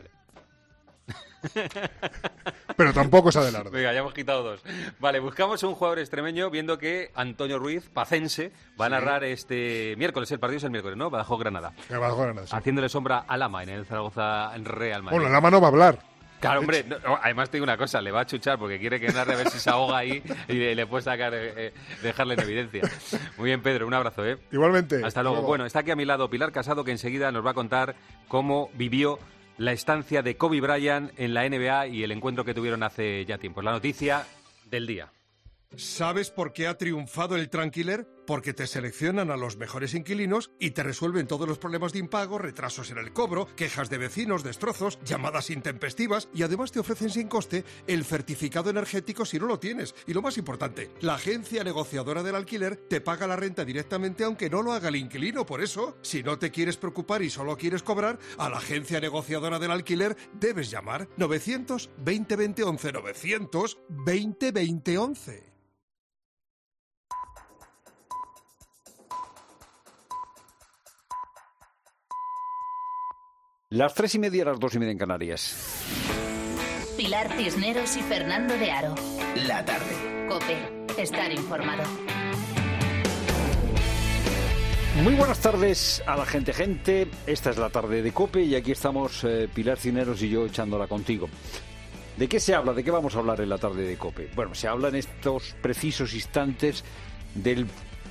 Pero tampoco es Adelardo. Venga, ya hemos quitado 2. Vale, buscamos un jugador extremeño, viendo que Antonio Ruiz, pacense, va a narrar este miércoles. El partido es el miércoles, ¿no? Badajoz-Granada. Badajoz-Granada, sí. Haciéndole sombra a Lama en el Zaragoza Real Madrid. Bueno, Lama no va a hablar. Claro, hombre, además te digo una cosa, le va a chuchar porque quiere que narre a ver si se ahoga ahí y le puede sacar, dejarle en evidencia. Muy bien, Pedro, un abrazo, ¿eh? Igualmente. Hasta luego. Bueno, está aquí a mi lado Pilar Casado, que enseguida nos va a contar cómo vivió la estancia de Kobe Bryant en la NBA y el encuentro que tuvieron hace ya tiempo. La noticia del día. ¿Sabes por qué ha triunfado el Tranquiler? Porque te seleccionan a los mejores inquilinos y te resuelven todos los problemas de impago, retrasos en el cobro, quejas de vecinos, destrozos, llamadas intempestivas y además te ofrecen sin coste el certificado energético si no lo tienes. Y lo más importante, la agencia negociadora del alquiler te paga la renta directamente aunque no lo haga el inquilino. Por eso, si no te quieres preocupar y solo quieres cobrar, a la agencia negociadora del alquiler debes llamar 900-2020-11, 900-2020-11. Las 3:30, las 2:30 en Canarias. Pilar Cisneros y Fernando de Aro. La tarde. COPE. Estar informado. Muy buenas tardes a la gente. Esta es la tarde de COPE y aquí estamos Pilar Cisneros y yo echándola contigo. ¿De qué se habla? ¿De qué vamos a hablar en la tarde de COPE? Bueno, se habla en estos precisos instantes del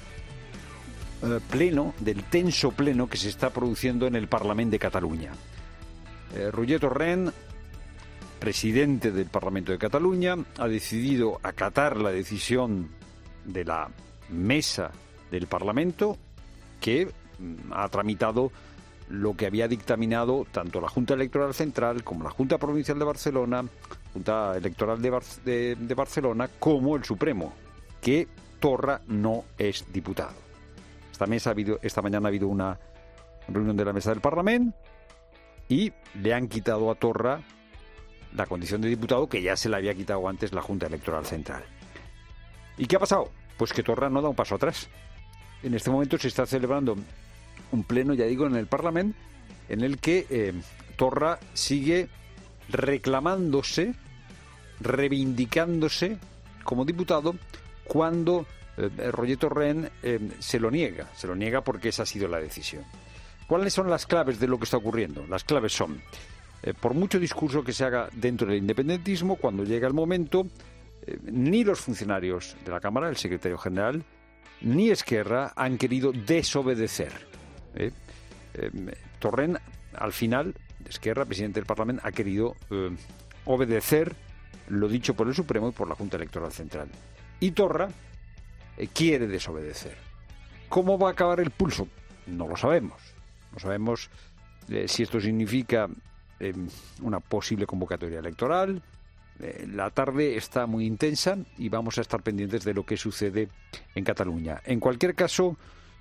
pleno, del tenso pleno que se está produciendo en el Parlamento de Cataluña. Roger Torrent, presidente del Parlamento de Cataluña, ha decidido acatar la decisión de la mesa del Parlamento que ha tramitado lo que había dictaminado tanto la Junta Electoral Central como la Junta Provincial de Barcelona, Junta Electoral de Barcelona, como el Supremo, que Torra no es diputado. Esta mañana ha habido una reunión de la mesa del Parlamento y le han quitado a Torra la condición de diputado que ya se le había quitado antes la Junta Electoral Central. ¿Y qué ha pasado? Pues que Torra no da un paso atrás. En este momento se está celebrando un pleno, ya digo, en el Parlamento, en el que Torra sigue reclamándose, reivindicándose como diputado cuando Roger Torrent se lo niega porque esa ha sido la decisión. ¿Cuáles son las claves de lo que está ocurriendo? Las claves son, por mucho discurso que se haga dentro del independentismo, cuando llega el momento, ni los funcionarios de la Cámara, el secretario general, ni Esquerra han querido desobedecer. Torrent, al final, Esquerra, presidente del Parlamento, ha querido obedecer lo dicho por el Supremo y por la Junta Electoral Central. Y Torra quiere desobedecer. ¿Cómo va a acabar el pulso? No lo sabemos. No sabemos si esto significa una posible convocatoria electoral. La tarde está muy intensa y vamos a estar pendientes de lo que sucede en Cataluña. En cualquier caso,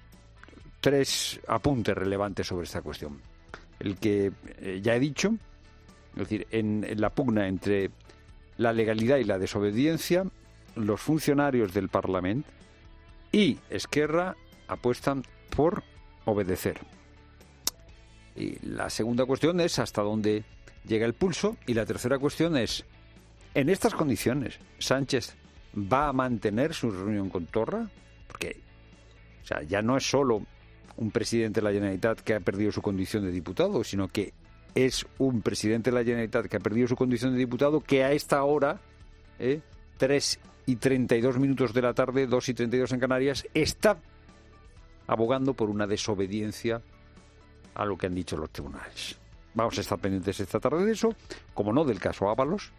3 apuntes relevantes sobre esta cuestión. El que ya he dicho, es decir, en la pugna entre la legalidad y la desobediencia, los funcionarios del Parlamento y Esquerra apuestan por obedecer. Y la segunda cuestión es hasta dónde llega el pulso, y la tercera cuestión es, en estas condiciones, ¿Sánchez va a mantener su reunión con Torra? Porque ya no es solo un presidente de la Generalitat que ha perdido su condición de diputado, sino que es un presidente de la Generalitat que ha perdido su condición de diputado que a esta hora, 3:32 de la tarde, 2:32 en Canarias, está abogando por una desobediencia a lo que han dicho los tribunales. Vamos a estar pendientes esta tarde de eso, como no del caso Ábalos.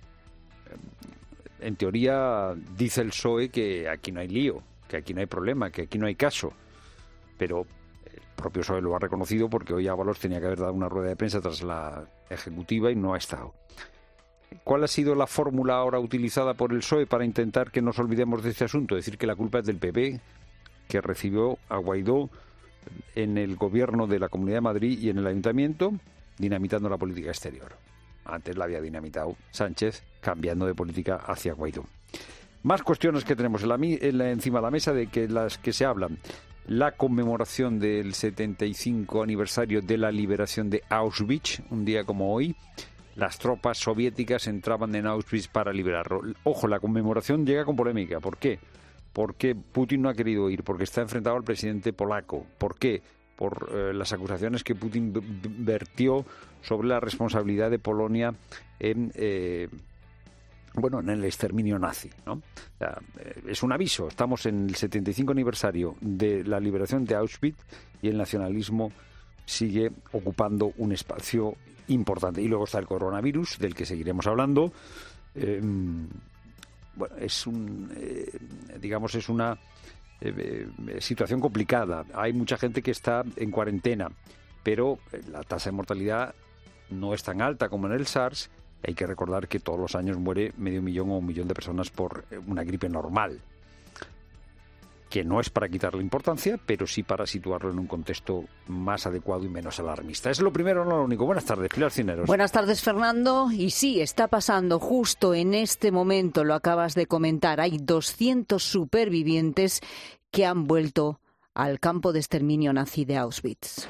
En teoría dice el PSOE que aquí no hay lío, que aquí no hay problema, que aquí no hay caso, pero el propio PSOE lo ha reconocido porque hoy Ábalos tenía que haber dado una rueda de prensa tras la ejecutiva y no ha estado. ¿Cuál ha sido la fórmula ahora utilizada por el PSOE para intentar que nos olvidemos de este asunto? Decir que la culpa es del PP, que recibió a Guaidó en el gobierno de la Comunidad de Madrid y en el Ayuntamiento, dinamitando la política exterior. Antes la había dinamitado Sánchez, cambiando de política hacia Guaidó. Más cuestiones que tenemos encima de la mesa de que las que se hablan. La conmemoración del 75 aniversario de la liberación de Auschwitz, un día como hoy. Las tropas soviéticas entraban en Auschwitz para liberarlo. Ojo, la conmemoración llega con polémica. ¿Por qué? Porque Putin no ha querido ir, porque está enfrentado al presidente polaco. ¿Por qué? Por las acusaciones que Putin vertió sobre la responsabilidad de Polonia en el exterminio nazi, ¿no? O sea, es un aviso. Estamos en el 75 aniversario de la liberación de Auschwitz y el nacionalismo sigue ocupando un espacio importante. Y luego está el coronavirus, del que seguiremos hablando. Es una situación complicada. Hay mucha gente que está en cuarentena, pero la tasa de mortalidad no es tan alta como en el SARS. Hay que recordar que todos los años muere 500.000 o 1 millón de personas por una gripe normal, que no es para quitarle importancia, pero sí para situarlo en un contexto más adecuado y menos alarmista. Es lo primero, no lo único. Buenas tardes, Pilar Cisneros. Buenas tardes, Fernando. Y sí, está pasando justo en este momento, lo acabas de comentar. Hay 200 supervivientes que han vuelto al campo de exterminio nazi de Auschwitz.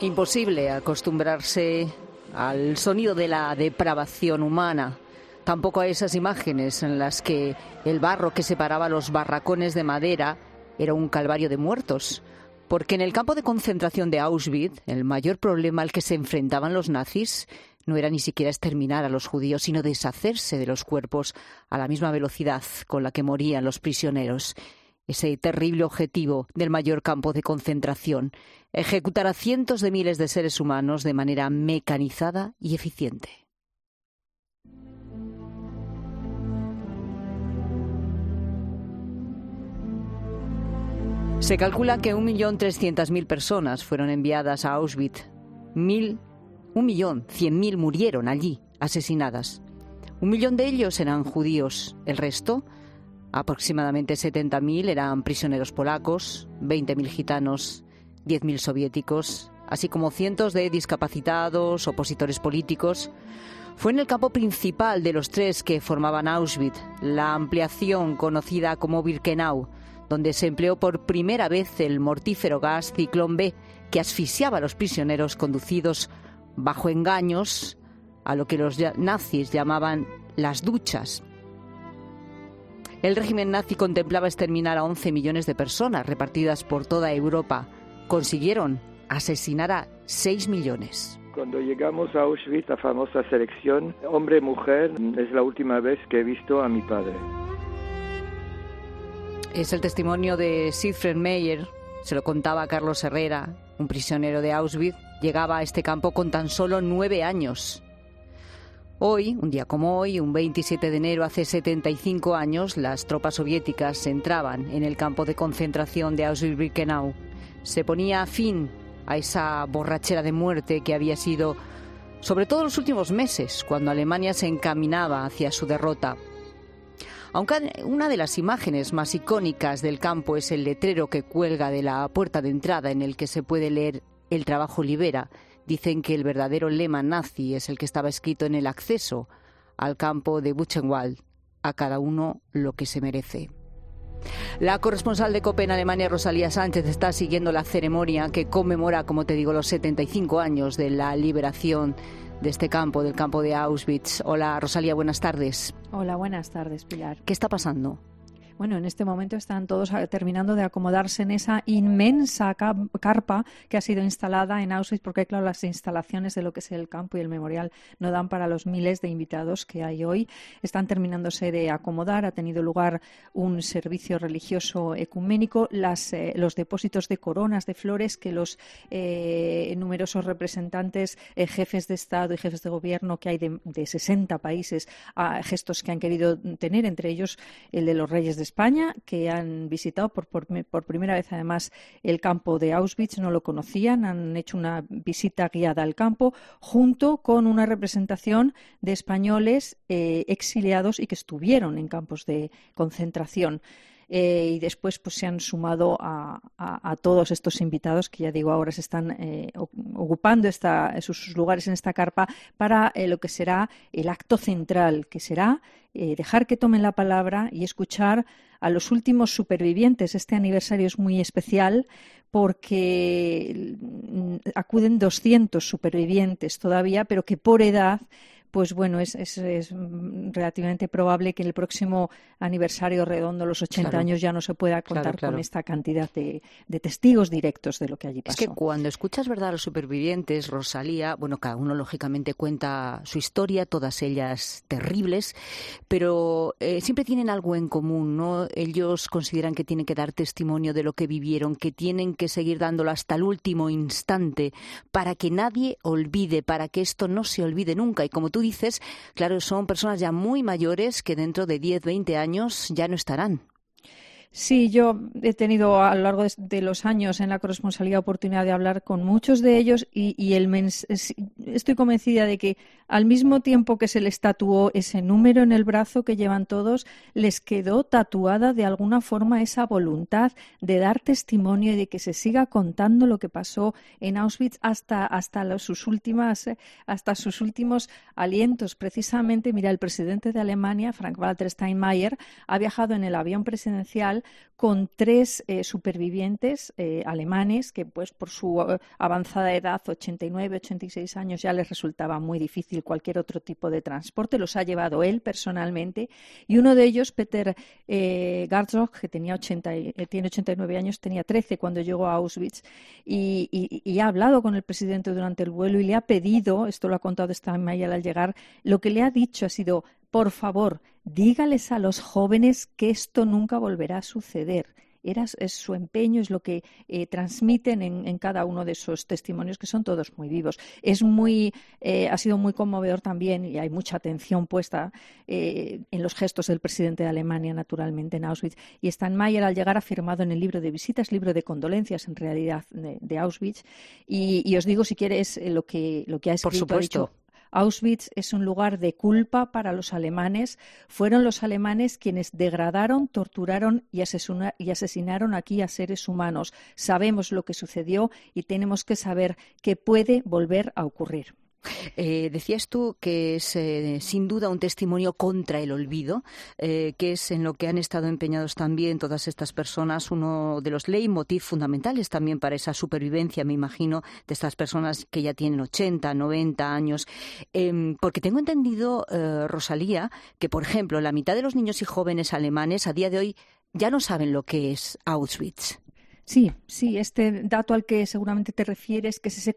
Imposible acostumbrarse al sonido de la depravación humana. Tampoco a esas imágenes en las que el barro que separaba los barracones de madera era un calvario de muertos. Porque en el campo de concentración de Auschwitz, el mayor problema al que se enfrentaban los nazis no era ni siquiera exterminar a los judíos, sino deshacerse de los cuerpos a la misma velocidad con la que morían los prisioneros. Ese terrible objetivo del mayor campo de concentración, ejecutar a cientos de miles de seres humanos de manera mecanizada y eficiente. Se calcula que 1.300.000 personas fueron enviadas a Auschwitz. 1.100.000 murieron allí, asesinadas. 1 millón de ellos eran judíos. El resto, aproximadamente 70.000, eran prisioneros polacos, 20.000 gitanos, 10.000 soviéticos, así como cientos de discapacitados, opositores políticos. Fue en el campo principal de los 3 que formaban Auschwitz, la ampliación conocida como Birkenau, donde se empleó por primera vez el mortífero gas Ciclón B, que asfixiaba a los prisioneros conducidos bajo engaños a lo que los nazis llamaban las duchas. El régimen nazi contemplaba exterminar a 11 millones de personas repartidas por toda Europa. Consiguieron asesinar a 6 millones. Cuando llegamos a Auschwitz, la famosa selección hombre-mujer, es la última vez que he visto a mi padre. Es el testimonio de Siegfried Meyer, se lo contaba a Carlos Herrera, un prisionero de Auschwitz. Llegaba a este campo con tan solo 9 años. Hoy, un día como hoy, un 27 de enero, hace 75 años, las tropas soviéticas entraban en el campo de concentración de Auschwitz-Birkenau. Se ponía fin a esa borrachera de muerte que había sido, sobre todo en los últimos meses, cuando Alemania se encaminaba hacia su derrota. Aunque una de las imágenes más icónicas del campo es el letrero que cuelga de la puerta de entrada en el que se puede leer "El trabajo libera", dicen que el verdadero lema nazi es el que estaba escrito en el acceso al campo de Buchenwald: a cada uno lo que se merece. La corresponsal de COPE en Alemania, Rosalía Sánchez, está siguiendo la ceremonia que conmemora, como te digo, los 75 años de la liberación de este campo, del campo de Auschwitz. Hola, Rosalía, buenas tardes. Hola, buenas tardes, Pilar. ¿Qué está pasando? Bueno, en este momento están todos terminando de acomodarse en esa inmensa carpa que ha sido instalada en Auschwitz, porque claro, las instalaciones de lo que es el campo y el memorial no dan para los miles de invitados que hay hoy. Están terminándose de acomodar, ha tenido lugar un servicio religioso ecuménico, los depósitos de coronas de flores que los numerosos representantes, jefes de Estado y jefes de gobierno que hay de 60 países, gestos que han querido tener, entre ellos el de los reyes de España, que han visitado por primera vez además el campo de Auschwitz, no lo conocían, han hecho una visita guiada al campo junto con una representación de españoles exiliados y que estuvieron en campos de concentración. Y después pues se han sumado a todos estos invitados que, ya digo, ahora se están ocupando sus lugares en esta carpa para lo que será el acto central, que será dejar que tomen la palabra y escuchar a los últimos supervivientes. Este aniversario es muy especial porque acuden 200 supervivientes todavía, pero que por edad, pues bueno, es relativamente probable que en el próximo aniversario redondo, los 80 años, ya no se pueda contar con esta cantidad de testigos directos de lo que allí pasó. Es que cuando escuchas, ¿verdad?, a los supervivientes, Rosalía, bueno, cada uno lógicamente cuenta su historia, todas ellas terribles, pero siempre tienen algo en común, ¿no? Ellos consideran que tienen que dar testimonio de lo que vivieron, que tienen que seguir dándolo hasta el último instante para que nadie olvide, para que esto no se olvide nunca. Y como tú dices, claro, son personas ya muy mayores que dentro de 10, 20 años ya no estarán. Sí, yo he tenido a lo largo de los años en la corresponsalía oportunidad de hablar con muchos de ellos y estoy convencida de que al mismo tiempo que se les tatuó ese número en el brazo que llevan todos, les quedó tatuada de alguna forma esa voluntad de dar testimonio y de que se siga contando lo que pasó en Auschwitz hasta sus últimos alientos. Precisamente, mira, el presidente de Alemania, Frank-Walter Steinmeier, ha viajado en el avión presidencial con 3 supervivientes alemanes que, pues, por su avanzada edad, 89, 86 años, ya les resultaba muy difícil cualquier otro tipo de transporte. Los ha llevado él personalmente, y uno de ellos, Peter Garzog, que tiene 89 años, tenía 13 cuando llegó a Auschwitz, y ha hablado con el presidente durante el vuelo y le ha pedido, esto lo ha contado Steinmeier al llegar, lo que le ha dicho ha sido: por favor, dígales a los jóvenes que esto nunca volverá a suceder. Es su empeño, es lo que transmiten en cada uno de esos testimonios, que son todos muy vivos. Ha sido muy conmovedor también, y hay mucha atención puesta en los gestos del presidente de Alemania, naturalmente, en Auschwitz. Y Steinmeier, al llegar, ha firmado en el libro de visitas, libro de condolencias, en realidad, de Auschwitz. Y os digo, si quieres, lo que ha escrito. Por supuesto. Auschwitz es un lugar de culpa para los alemanes. Fueron los alemanes quienes degradaron, torturaron y asesinaron aquí a seres humanos. Sabemos lo que sucedió y tenemos que saber que puede volver a ocurrir. Decías tú que es sin duda un testimonio contra el olvido, que es en lo que han estado empeñados también todas estas personas, uno de los leitmotiv fundamentales también para esa supervivencia, me imagino, de estas personas que ya tienen 80, 90 años. Porque tengo entendido, Rosalía, que, por ejemplo, la mitad de los niños y jóvenes alemanes a día de hoy ya no saben lo que es Auschwitz. Sí, este dato al que seguramente te refieres, que es ese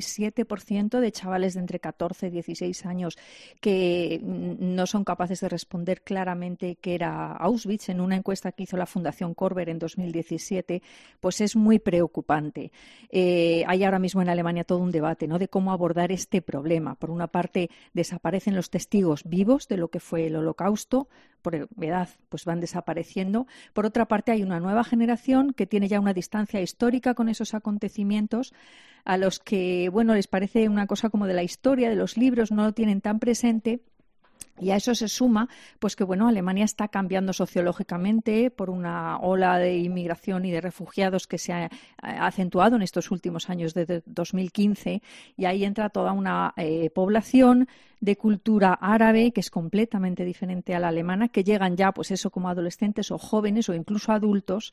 47% de chavales de entre 14 y 16 años que no son capaces de responder claramente qué era Auschwitz, en una encuesta que hizo la Fundación Korber en 2017, pues es muy preocupante. Hay ahora mismo en Alemania todo un debate, ¿no?, de cómo abordar este problema. Por una parte, desaparecen los testigos vivos de lo que fue el Holocausto, por edad pues van desapareciendo. Por otra parte, hay una nueva generación que tiene ya una distancia histórica con esos acontecimientos, a los que, bueno, les parece una cosa como de la historia, de los libros, no lo tienen tan presente. Y a eso se suma, pues que, bueno, Alemania está cambiando sociológicamente por una ola de inmigración y de refugiados que se ha acentuado en estos últimos años de 2015, y ahí entra toda una población de cultura árabe que es completamente diferente a la alemana, que llegan ya, pues eso, como adolescentes o jóvenes o incluso adultos,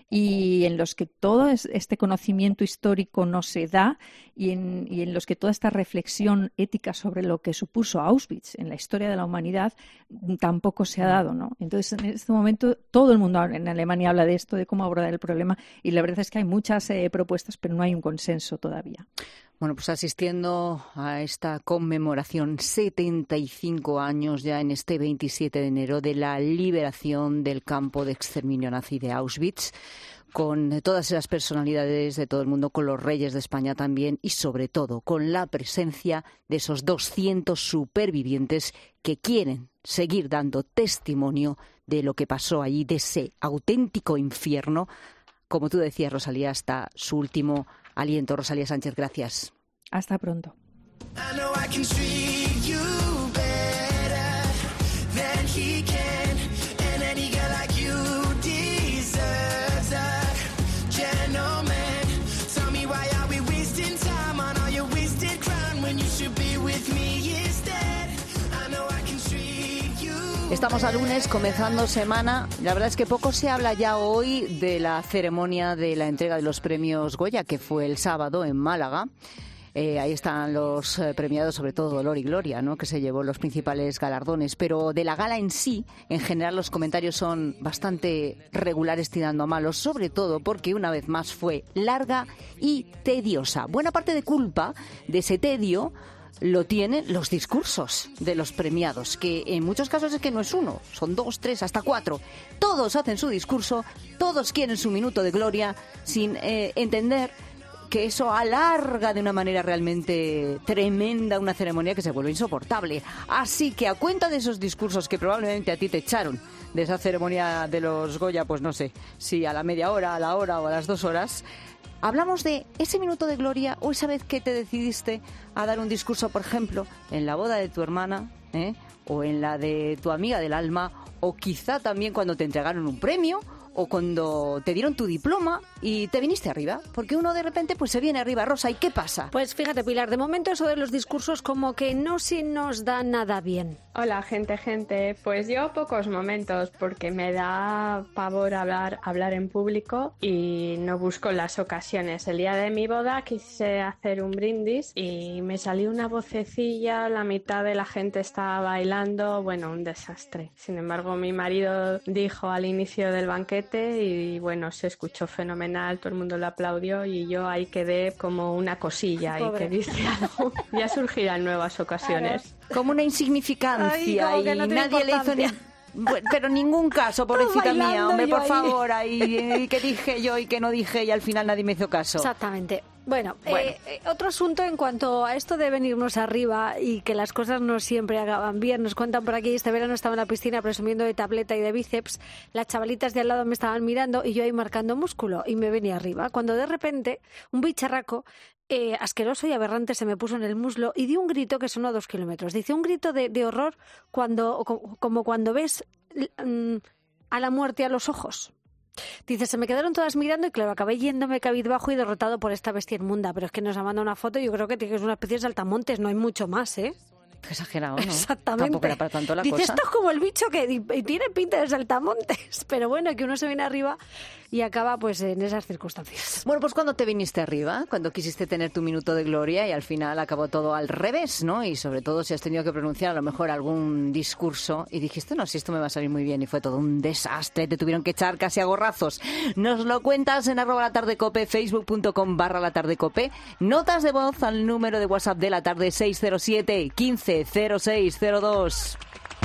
y en los que todo este conocimiento histórico no se da, y en los que toda esta reflexión ética sobre lo que supuso Auschwitz en la historia de la humanidad tampoco se ha dado, ¿no? Entonces, en este momento todo el mundo en Alemania habla de esto, de cómo abordar el problema, y la verdad es que hay muchas propuestas, pero no hay un consenso todavía. Bueno, pues asistiendo a esta conmemoración, 75 años ya en este 27 de enero de la liberación del campo de exterminio nazi de Auschwitz, con todas esas personalidades de todo el mundo, con los reyes de España también, y sobre todo con la presencia de esos 200 supervivientes que quieren seguir dando testimonio de lo que pasó allí, de ese auténtico infierno, como tú decías, Rosalía, hasta su último aliento. Rosalía Sánchez, gracias. Hasta pronto. Estamos a lunes, comenzando semana. La verdad es que poco se habla ya hoy de la ceremonia de la entrega de los premios Goya, que fue el sábado en Málaga. Ahí están los premiados, sobre todo Dolor y Gloria, ¿no?, que se llevó los principales galardones. Pero de la gala en sí, en general, los comentarios son bastante regulares tirando a malos, sobre todo porque una vez más fue larga y tediosa. Buena parte de culpa de ese tedio lo tienen los discursos de los premiados, que en muchos casos es que no es uno, son 2, 3, hasta 4. Todos hacen su discurso, todos quieren su minuto de gloria, sin entender que eso alarga de una manera realmente tremenda una ceremonia que se vuelve insoportable. Así que a cuenta de esos discursos que probablemente a ti te echaron de esa ceremonia de los Goya, pues no sé, si a la media hora, a la hora o a las 2 horas... Hablamos de ese minuto de gloria o esa vez que te decidiste a dar un discurso, por ejemplo, en la boda de tu hermana, o en la de tu amiga del alma, o quizá también cuando te entregaron un premio, o cuando te dieron tu diploma y te viniste arriba, porque uno de repente pues se viene arriba. Rosa, ¿y qué pasa? Pues fíjate, Pilar, de momento eso de los discursos como que no se nos da nada bien. Hola, gente, pues yo pocos momentos porque me da pavor hablar en público y no busco las ocasiones. El día de mi boda quise hacer un brindis y me salió una vocecilla, la mitad de la gente estaba bailando, bueno, un desastre. Sin embargo, mi marido dijo al inicio del banquete y bueno, se escuchó fenomenal, todo el mundo lo aplaudió y yo ahí quedé como una cosilla y que dice algo. Ya surgirán nuevas ocasiones. Como una insignificancia y nadie le hizo ni... Pero en ningún caso, pobrecita mía, hombre, por favor, ahí que dije yo y que no dije y al final nadie me hizo caso. Exactamente. Bueno. Otro asunto en cuanto a esto de venirnos arriba y que las cosas no siempre acaban bien. Nos cuentan por aquí, este verano estaba en la piscina presumiendo de tableta y de bíceps. Las chavalitas de al lado me estaban mirando y yo ahí marcando músculo y me venía arriba. Cuando de repente un bicharraco asqueroso y aberrante se me puso en el muslo y dio un grito que sonó 2 kilómetros. Dice un grito de horror como cuando ves a la muerte a los ojos. Dice, se me quedaron todas mirando y claro, acabé yéndome cabizbajo y derrotado por esta bestia inmunda. Pero es que nos ha mandado una foto y yo creo que es una especie de saltamontes, no hay mucho más, ¿eh? Exagerado, ¿no? Exactamente. Tampoco era para tanto la Dice, cosa. esto es como el bicho que tiene pinta de saltamontes. Pero bueno, que uno se viene arriba y acaba pues en esas circunstancias. Bueno, pues cuando te viniste arriba, cuando quisiste tener tu minuto de gloria y al final acabó todo al revés, ¿no? Y sobre todo si has tenido que pronunciar a lo mejor algún discurso y dijiste, no, si esto me va a salir muy bien y fue todo un desastre, te tuvieron que echar casi a gorrazos. Nos lo cuentas en @latardecope, facebook.com/latardecope, notas de voz al número de WhatsApp de la tarde 607 15 0602.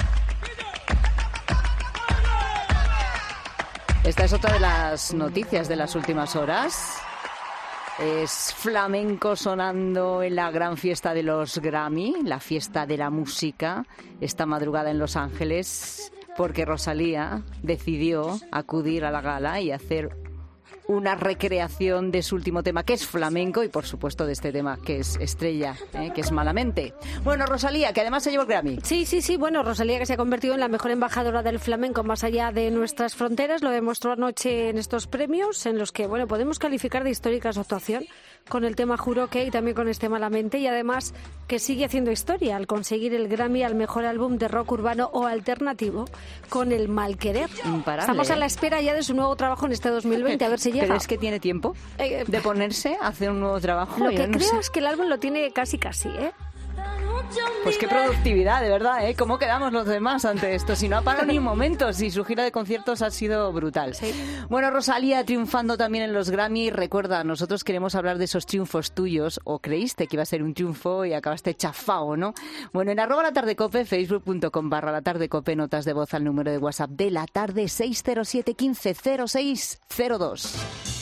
Esta es otra de las noticias de las últimas horas. Es flamenco sonando en la gran fiesta de los Grammy, la fiesta de la música, esta madrugada en Los Ángeles, porque Rosalía decidió acudir a la gala y hacer una recreación de su último tema, que es flamenco, y por supuesto de este tema, que es estrella, que es Malamente. Bueno, Rosalía, que además se llevó el Grammy. Sí. Bueno, Rosalía, que se ha convertido en la mejor embajadora del flamenco más allá de nuestras fronteras, lo demostró anoche en estos premios, en los que, bueno, podemos calificar de histórica su actuación, con el tema Juroque y también con este Malamente, y además que sigue haciendo historia al conseguir el Grammy al mejor álbum de rock urbano o alternativo con el Malquerer. Imparable. Estamos a la espera ya de su nuevo trabajo en este 2020, a ver si llega. Pero es que tiene tiempo de ponerse a hacer un nuevo trabajo. Lo que creo es que el álbum lo tiene casi, ¿eh? Pues qué productividad, de verdad, ¿eh? ¿Cómo quedamos los demás ante esto? Si no ha parado ni un momento, si su gira de conciertos ha sido brutal. Sí. Bueno, Rosalía triunfando también en los Grammy. Recuerda, nosotros queremos hablar de esos triunfos tuyos, o creíste que iba a ser un triunfo y acabaste chafao, ¿no? Bueno, en @latardecope, facebook.com/latardecope, notas de voz al número de WhatsApp de la tarde 607 15 0602.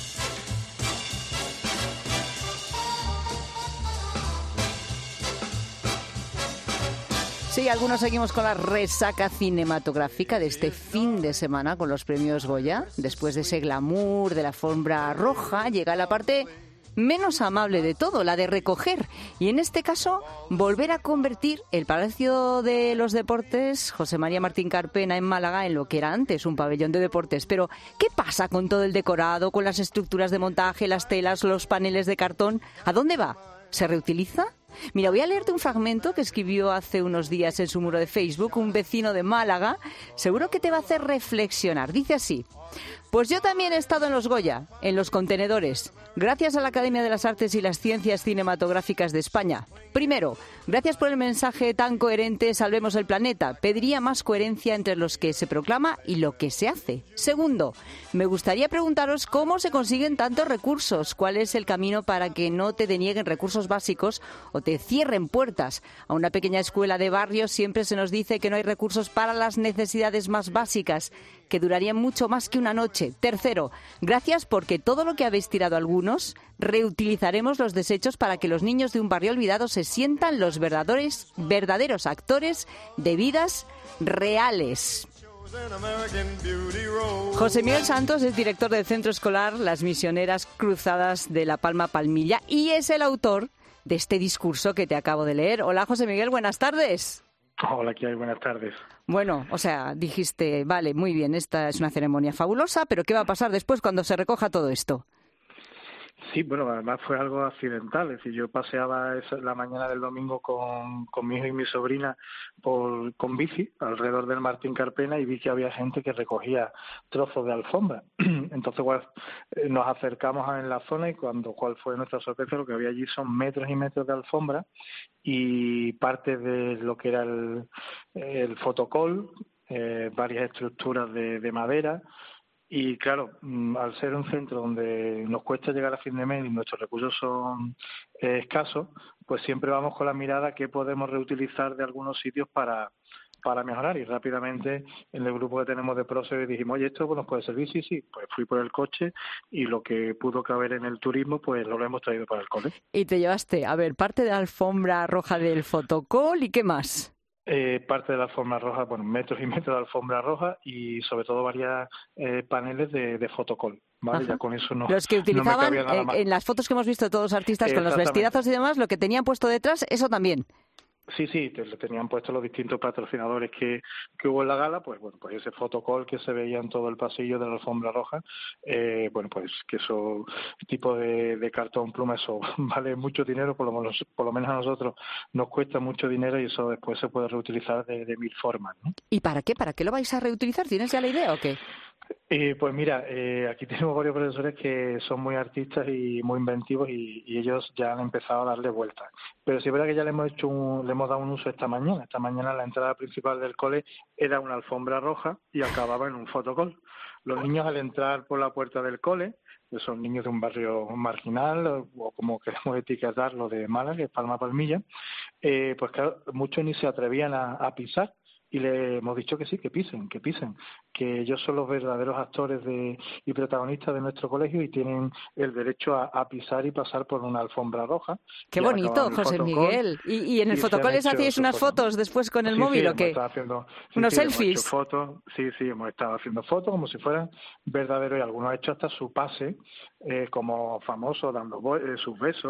Sí, algunos seguimos con la resaca cinematográfica de este fin de semana con los premios Goya. Después de ese glamour de la alfombra roja, llega la parte menos amable de todo, la de recoger. Y en este caso, volver a convertir el Palacio de los Deportes José María Martín Carpena en Málaga en lo que era antes un pabellón de deportes. Pero, ¿qué pasa con todo el decorado, con las estructuras de montaje, las telas, los paneles de cartón? ¿A dónde va? ¿Se reutiliza? Mira, voy a leerte un fragmento que escribió hace unos días en su muro de Facebook un vecino de Málaga. Seguro que te va a hacer reflexionar. Dice así: pues yo también he estado en los Goya, en los contenedores, gracias a la Academia de las Artes y las Ciencias Cinematográficas de España. Primero, gracias por el mensaje tan coherente, salvemos el planeta. Pediría más coherencia entre los que se proclama y lo que se hace. Segundo, me gustaría preguntaros cómo se consiguen tantos recursos, cuál es el camino para que no te denieguen recursos básicos o te cierren puertas. A una pequeña escuela de barrio siempre se nos dice que no hay recursos para las necesidades más básicas, que durarían mucho más que una noche. Tercero, gracias porque todo lo que habéis tirado algunos, reutilizaremos los desechos para que los niños de un barrio olvidado se sientan los verdaderos actores de vidas reales. José Miguel Santos es director del centro escolar Las Misioneras Cruzadas de La Palma Palmilla y es el autor de este discurso que te acabo de leer. Hola, José Miguel, buenas tardes. Hola, ¿qué hay? Buenas tardes. Bueno, o sea, dijiste, vale, muy bien, esta es una ceremonia fabulosa, pero ¿qué va a pasar después cuando se recoja todo esto? Sí, bueno, además fue algo accidental. Es decir, yo paseaba la mañana del domingo con mi hijo y mi sobrina con bici alrededor del Martín Carpena y vi que había gente que recogía trozos de alfombra. Entonces, nos acercamos en la zona y cuál fue nuestra sorpresa, lo que había allí son metros y metros de alfombra y parte de lo que era el fotocall, varias estructuras de madera. Y claro, al ser un centro donde nos cuesta llegar a fin de mes y nuestros recursos son escasos, pues siempre vamos con la mirada que podemos reutilizar de algunos sitios para mejorar. Y rápidamente en el grupo que tenemos de próceres dijimos, oye, ¿esto nos puede servir? Sí. Pues fui por el coche y lo que pudo caber en el turismo, pues lo hemos traído para el cole. Y te llevaste, a ver, parte de la alfombra roja del fotocall y ¿qué más? Parte de la alfombra roja, bueno, metros y metros de alfombra roja y sobre todo varias paneles de fotocall, ¿vale? Ajá. Ya con eso no. Los que utilizaban no me cabía nada más. En las fotos que hemos visto de todos los artistas con los vestidazos y demás, lo que tenían puesto detrás, eso también. Sí, le tenían puesto los distintos patrocinadores que hubo en la gala, pues ese fotocall que se veía en todo el pasillo de la alfombra roja, pues que eso tipo de cartón pluma, eso vale mucho dinero, por lo menos a nosotros nos cuesta mucho dinero y eso después se puede reutilizar de mil formas, ¿no? ¿Y para qué? ¿Para qué lo vais a reutilizar? ¿Tienes ya la idea o qué? Pues mira, aquí tenemos varios profesores que son muy artistas y muy inventivos y ellos ya han empezado a darle vueltas. Pero sí es verdad que ya le hemos dado un uso esta mañana. Esta mañana la entrada principal del cole era una alfombra roja y acababa en un fotocall. Los niños al entrar por la puerta del cole, que son niños de un barrio marginal o como queremos etiquetarlo de Málaga, que es Palma Palmilla, pues claro, muchos ni se atrevían a pisar. Y le hemos dicho que sí, que pisen, que ellos son los verdaderos actores y protagonistas de nuestro colegio y tienen el derecho a pisar y pasar por una alfombra roja. ¡Qué bonito, José Miguel! ¿Y en el fotocall les hacíais unas fotos después con el móvil o qué? ¿Unos selfies? Hemos estado haciendo fotos como si fueran verdaderos y algunos han hecho hasta su pase como famoso, dando sus besos.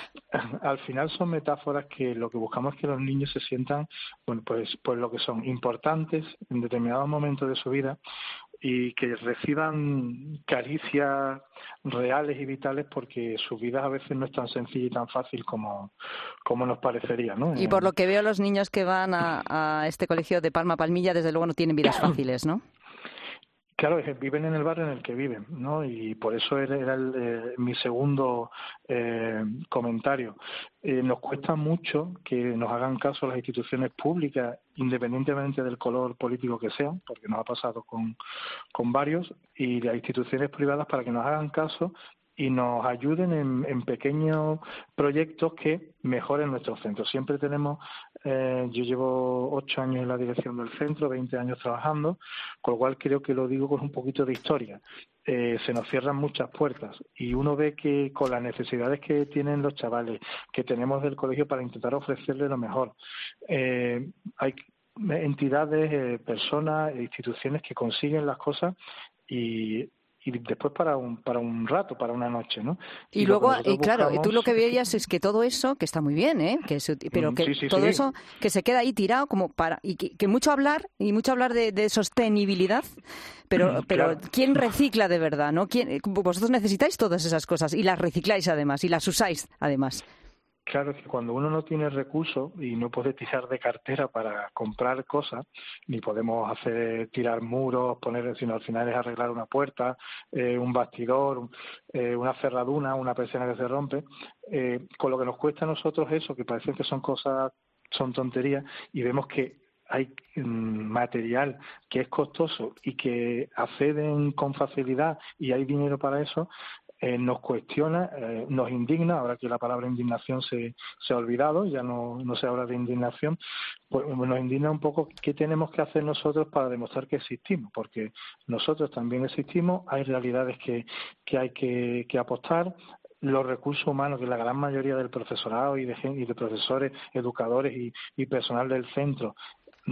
Al final son metáforas que lo que buscamos es que los niños se sientan, pues lo que son importantes en determinados momentos de su vida y que reciban caricias reales y vitales porque su vida a veces no es tan sencilla y tan fácil como nos parecería, ¿no? Y por lo que veo, los niños que van a este colegio de Palma Palmilla desde luego no tienen vidas fáciles, ¿no? Claro, viven en el barrio en el que viven, ¿no? Y por eso era mi segundo comentario. Nos cuesta mucho que nos hagan caso las instituciones públicas, independientemente del color político que sean, porque nos ha pasado con varios, y las instituciones privadas para que nos hagan caso y nos ayuden en pequeños proyectos que mejoren nuestros centros. Siempre tenemos, yo llevo 8 años en la dirección del centro, 20 años trabajando, con lo cual creo que lo digo con un poquito de historia. Se nos cierran muchas puertas y uno ve que con las necesidades que tienen los chavales, que tenemos del colegio para intentar ofrecerles lo mejor, hay entidades, personas, instituciones que consiguen las cosas y después para un rato, para una noche, ¿no? Y luego, claro, tú lo que veías es que todo eso, que está muy bien, pero que todo eso que se queda ahí tirado como y que mucho hablar de sostenibilidad, pero claro. ¿Quién recicla de verdad, no? Vosotros necesitáis todas esas cosas y las recicláis además y las usáis además. Claro, que cuando uno no tiene recursos y no puede tirar de cartera para comprar cosas, ni podemos tirar muros, sino al final es arreglar una puerta, un bastidor, una cerradura, una persiana que se rompe, con lo que nos cuesta a nosotros eso, que parecen que son tonterías, y vemos que hay material que es costoso y que acceden con facilidad y hay dinero para eso, nos cuestiona, nos indigna, ahora que la palabra indignación se ha olvidado, ya no se habla de indignación, pues nos indigna un poco qué tenemos que hacer nosotros para demostrar que existimos, porque nosotros también existimos, hay realidades que hay que apostar, los recursos humanos, que la gran mayoría del profesorado y de profesores, educadores y personal del centro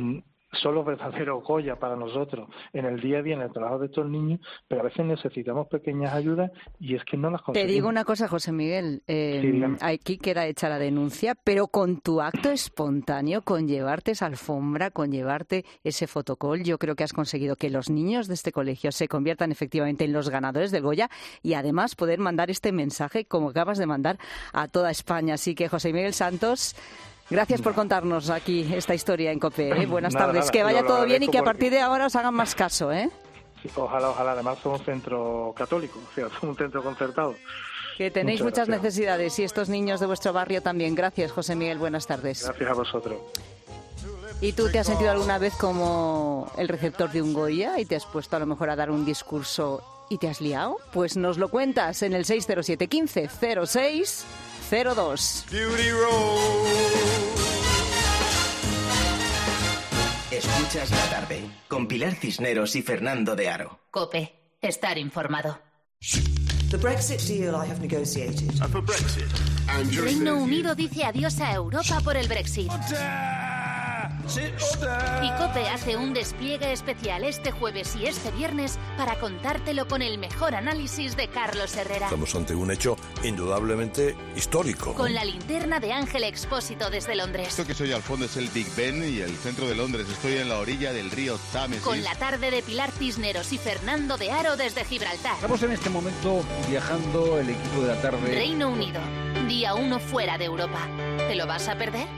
son los verdaderos Goya para nosotros en el día a día, en el trabajo de estos niños, pero a veces necesitamos pequeñas ayudas y es que no las conseguimos. Te digo una cosa, José Miguel, aquí queda hecha la denuncia, pero con tu acto espontáneo, con llevarte esa alfombra, con llevarte ese fotocall, yo creo que has conseguido que los niños de este colegio se conviertan efectivamente en los ganadores del Goya y además poder mandar este mensaje como acabas de mandar a toda España. Así que, José Miguel Santos, gracias por contarnos aquí esta historia en COPE. Buenas tardes, que vaya todo bien y que a partir de ahora os hagan más caso, ¿eh? Sí, ojalá. Además somos un centro católico, o sea, somos un centro concertado. Que tenéis muchas necesidades y estos niños de vuestro barrio también. Gracias, José Miguel, buenas tardes. Gracias a vosotros. ¿Y tú te has sentido alguna vez como el receptor de un Goya y te has puesto a lo mejor a dar un discurso y te has liado? Pues nos lo cuentas en el 607 15 06 02. Escuchas la tarde con Pilar Cisneros y Fernando de Aro. COPE, estar informado. The Brexit deal I have negotiated. For Brexit. Reino Unido dice adiós a Europa por el Brexit. Y COPE hace un despliegue especial este jueves y este viernes para contártelo con el mejor análisis de Carlos Herrera. Estamos ante un hecho indudablemente histórico. Con la linterna de Ángel Expósito desde Londres. Esto que soy al fondo es el Big Ben y el centro de Londres. Estoy en la orilla del río Támesis. Con la tarde de Pilar Cisneros y Fernando de Aro desde Gibraltar. Estamos en este momento viajando el equipo de la tarde. Reino Unido, día 1 fuera de Europa. ¿Te lo vas a perder?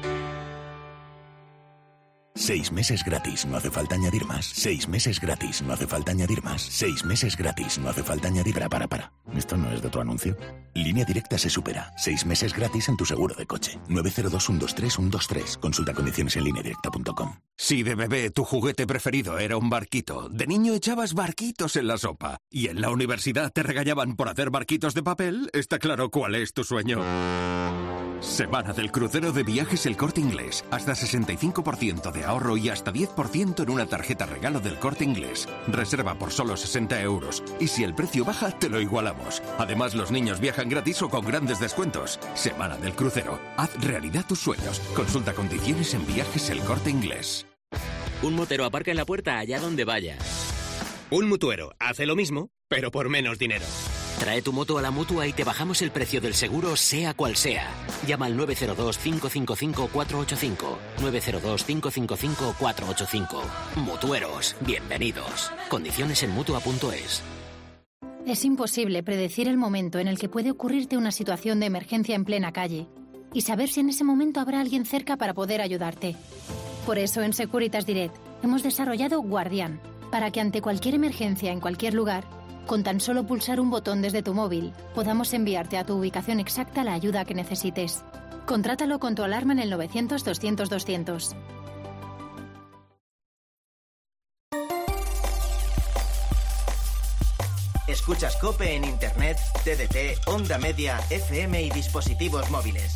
6 meses gratis, no hace falta añadir más. 6 meses gratis, no hace falta añadir más. 6 meses gratis, no hace falta añadir... Para. ¿Esto no es de tu anuncio? Línea Directa se supera. 6 meses gratis en tu seguro de coche. 902 123 123. Consulta condiciones en lineadirecta.com. Si de bebé tu juguete preferido era un barquito, de niño echabas barquitos en la sopa y en la universidad te regañaban por hacer barquitos de papel, está claro cuál es tu sueño. Semana del crucero de Viajes El Corte Inglés. Hasta 65% de ahorro y hasta 10% en una tarjeta regalo del Corte Inglés. Reserva por solo 60 euros. Y si el precio baja, te lo igualamos. Además, los niños viajan gratis o con grandes descuentos. Semana del crucero. Haz realidad tus sueños. Consulta condiciones en Viajes El Corte Inglés. Un motero aparca en la puerta allá donde vaya. Un mutuero hace lo mismo, pero por menos dinero. Trae tu moto a la Mutua y te bajamos el precio del seguro, sea cual sea. Llama al 902-555-485. 902-555-485. Mutueros, bienvenidos. Condiciones en Mutua.es. Es imposible predecir el momento en el que puede ocurrirte una situación de emergencia en plena calle y saber si en ese momento habrá alguien cerca para poder ayudarte. Por eso en Securitas Direct hemos desarrollado Guardián, para que ante cualquier emergencia en cualquier lugar, con tan solo pulsar un botón desde tu móvil, podamos enviarte a tu ubicación exacta la ayuda que necesites. Contrátalo con tu alarma en el 900-200-200. Escuchas COPE en Internet, TDT, Onda Media, FM y dispositivos móviles.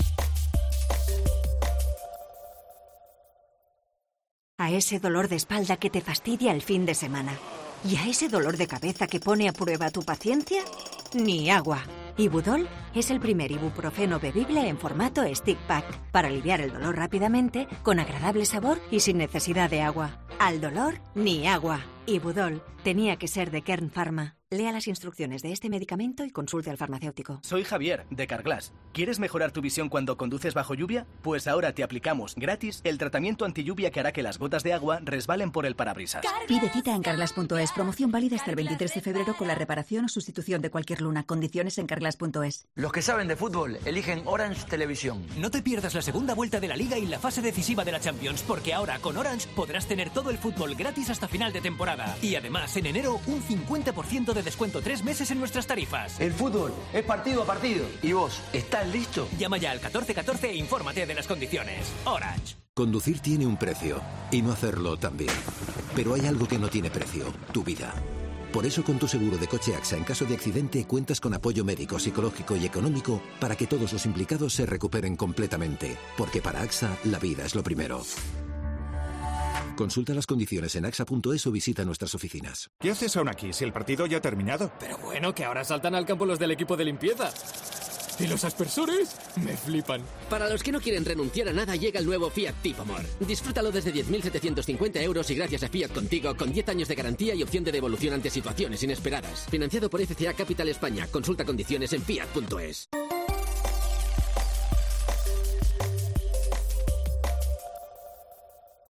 A ese dolor de espalda que te fastidia el fin de semana. ¿Y a ese dolor de cabeza que pone a prueba tu paciencia? Ni agua. Ibudol es el primer ibuprofeno bebible en formato stick pack para aliviar el dolor rápidamente, con agradable sabor y sin necesidad de agua. Al dolor, ni agua. Ibudol tenía que ser de Kern Pharma. Lea las instrucciones de este medicamento y consulte al farmacéutico. Soy Javier, de Carglass. ¿Quieres mejorar tu visión cuando conduces bajo lluvia? Pues ahora te aplicamos gratis el tratamiento antilluvia que hará que las gotas de agua resbalen por el parabrisas. Pide cita en Carglass.es. Promoción válida hasta el 23 de febrero con la reparación o sustitución de cualquier luna. Condiciones en Carglass.es. Los que saben de fútbol eligen Orange Televisión. No te pierdas la segunda vuelta de la Liga y la fase decisiva de la Champions, porque ahora con Orange podrás tener todo el fútbol gratis hasta final de temporada. Y además, en enero, un 50% de descuento 3 meses en nuestras tarifas. El fútbol es partido a partido. ¿Y vos, estás listo? Llama ya al 1414 e infórmate de las condiciones. Orange. Conducir tiene un precio y no hacerlo también. Pero hay algo que no tiene precio, tu vida. Por eso con tu seguro de coche AXA en caso de accidente cuentas con apoyo médico, psicológico y económico para que todos los implicados se recuperen completamente. Porque para AXA la vida es lo primero. Consulta las condiciones en axa.es o visita nuestras oficinas. ¿Qué haces aún aquí si el partido ya ha terminado? Pero bueno, que ahora saltan al campo los del equipo de limpieza. Y los aspersores me flipan. Para los que no quieren renunciar a nada, llega el nuevo Fiat Tipo More. Disfrútalo desde 10.750 euros y gracias a Fiat Contigo, con 10 años de garantía y opción de devolución ante situaciones inesperadas. Financiado por FCA Capital España. Consulta condiciones en fiat.es.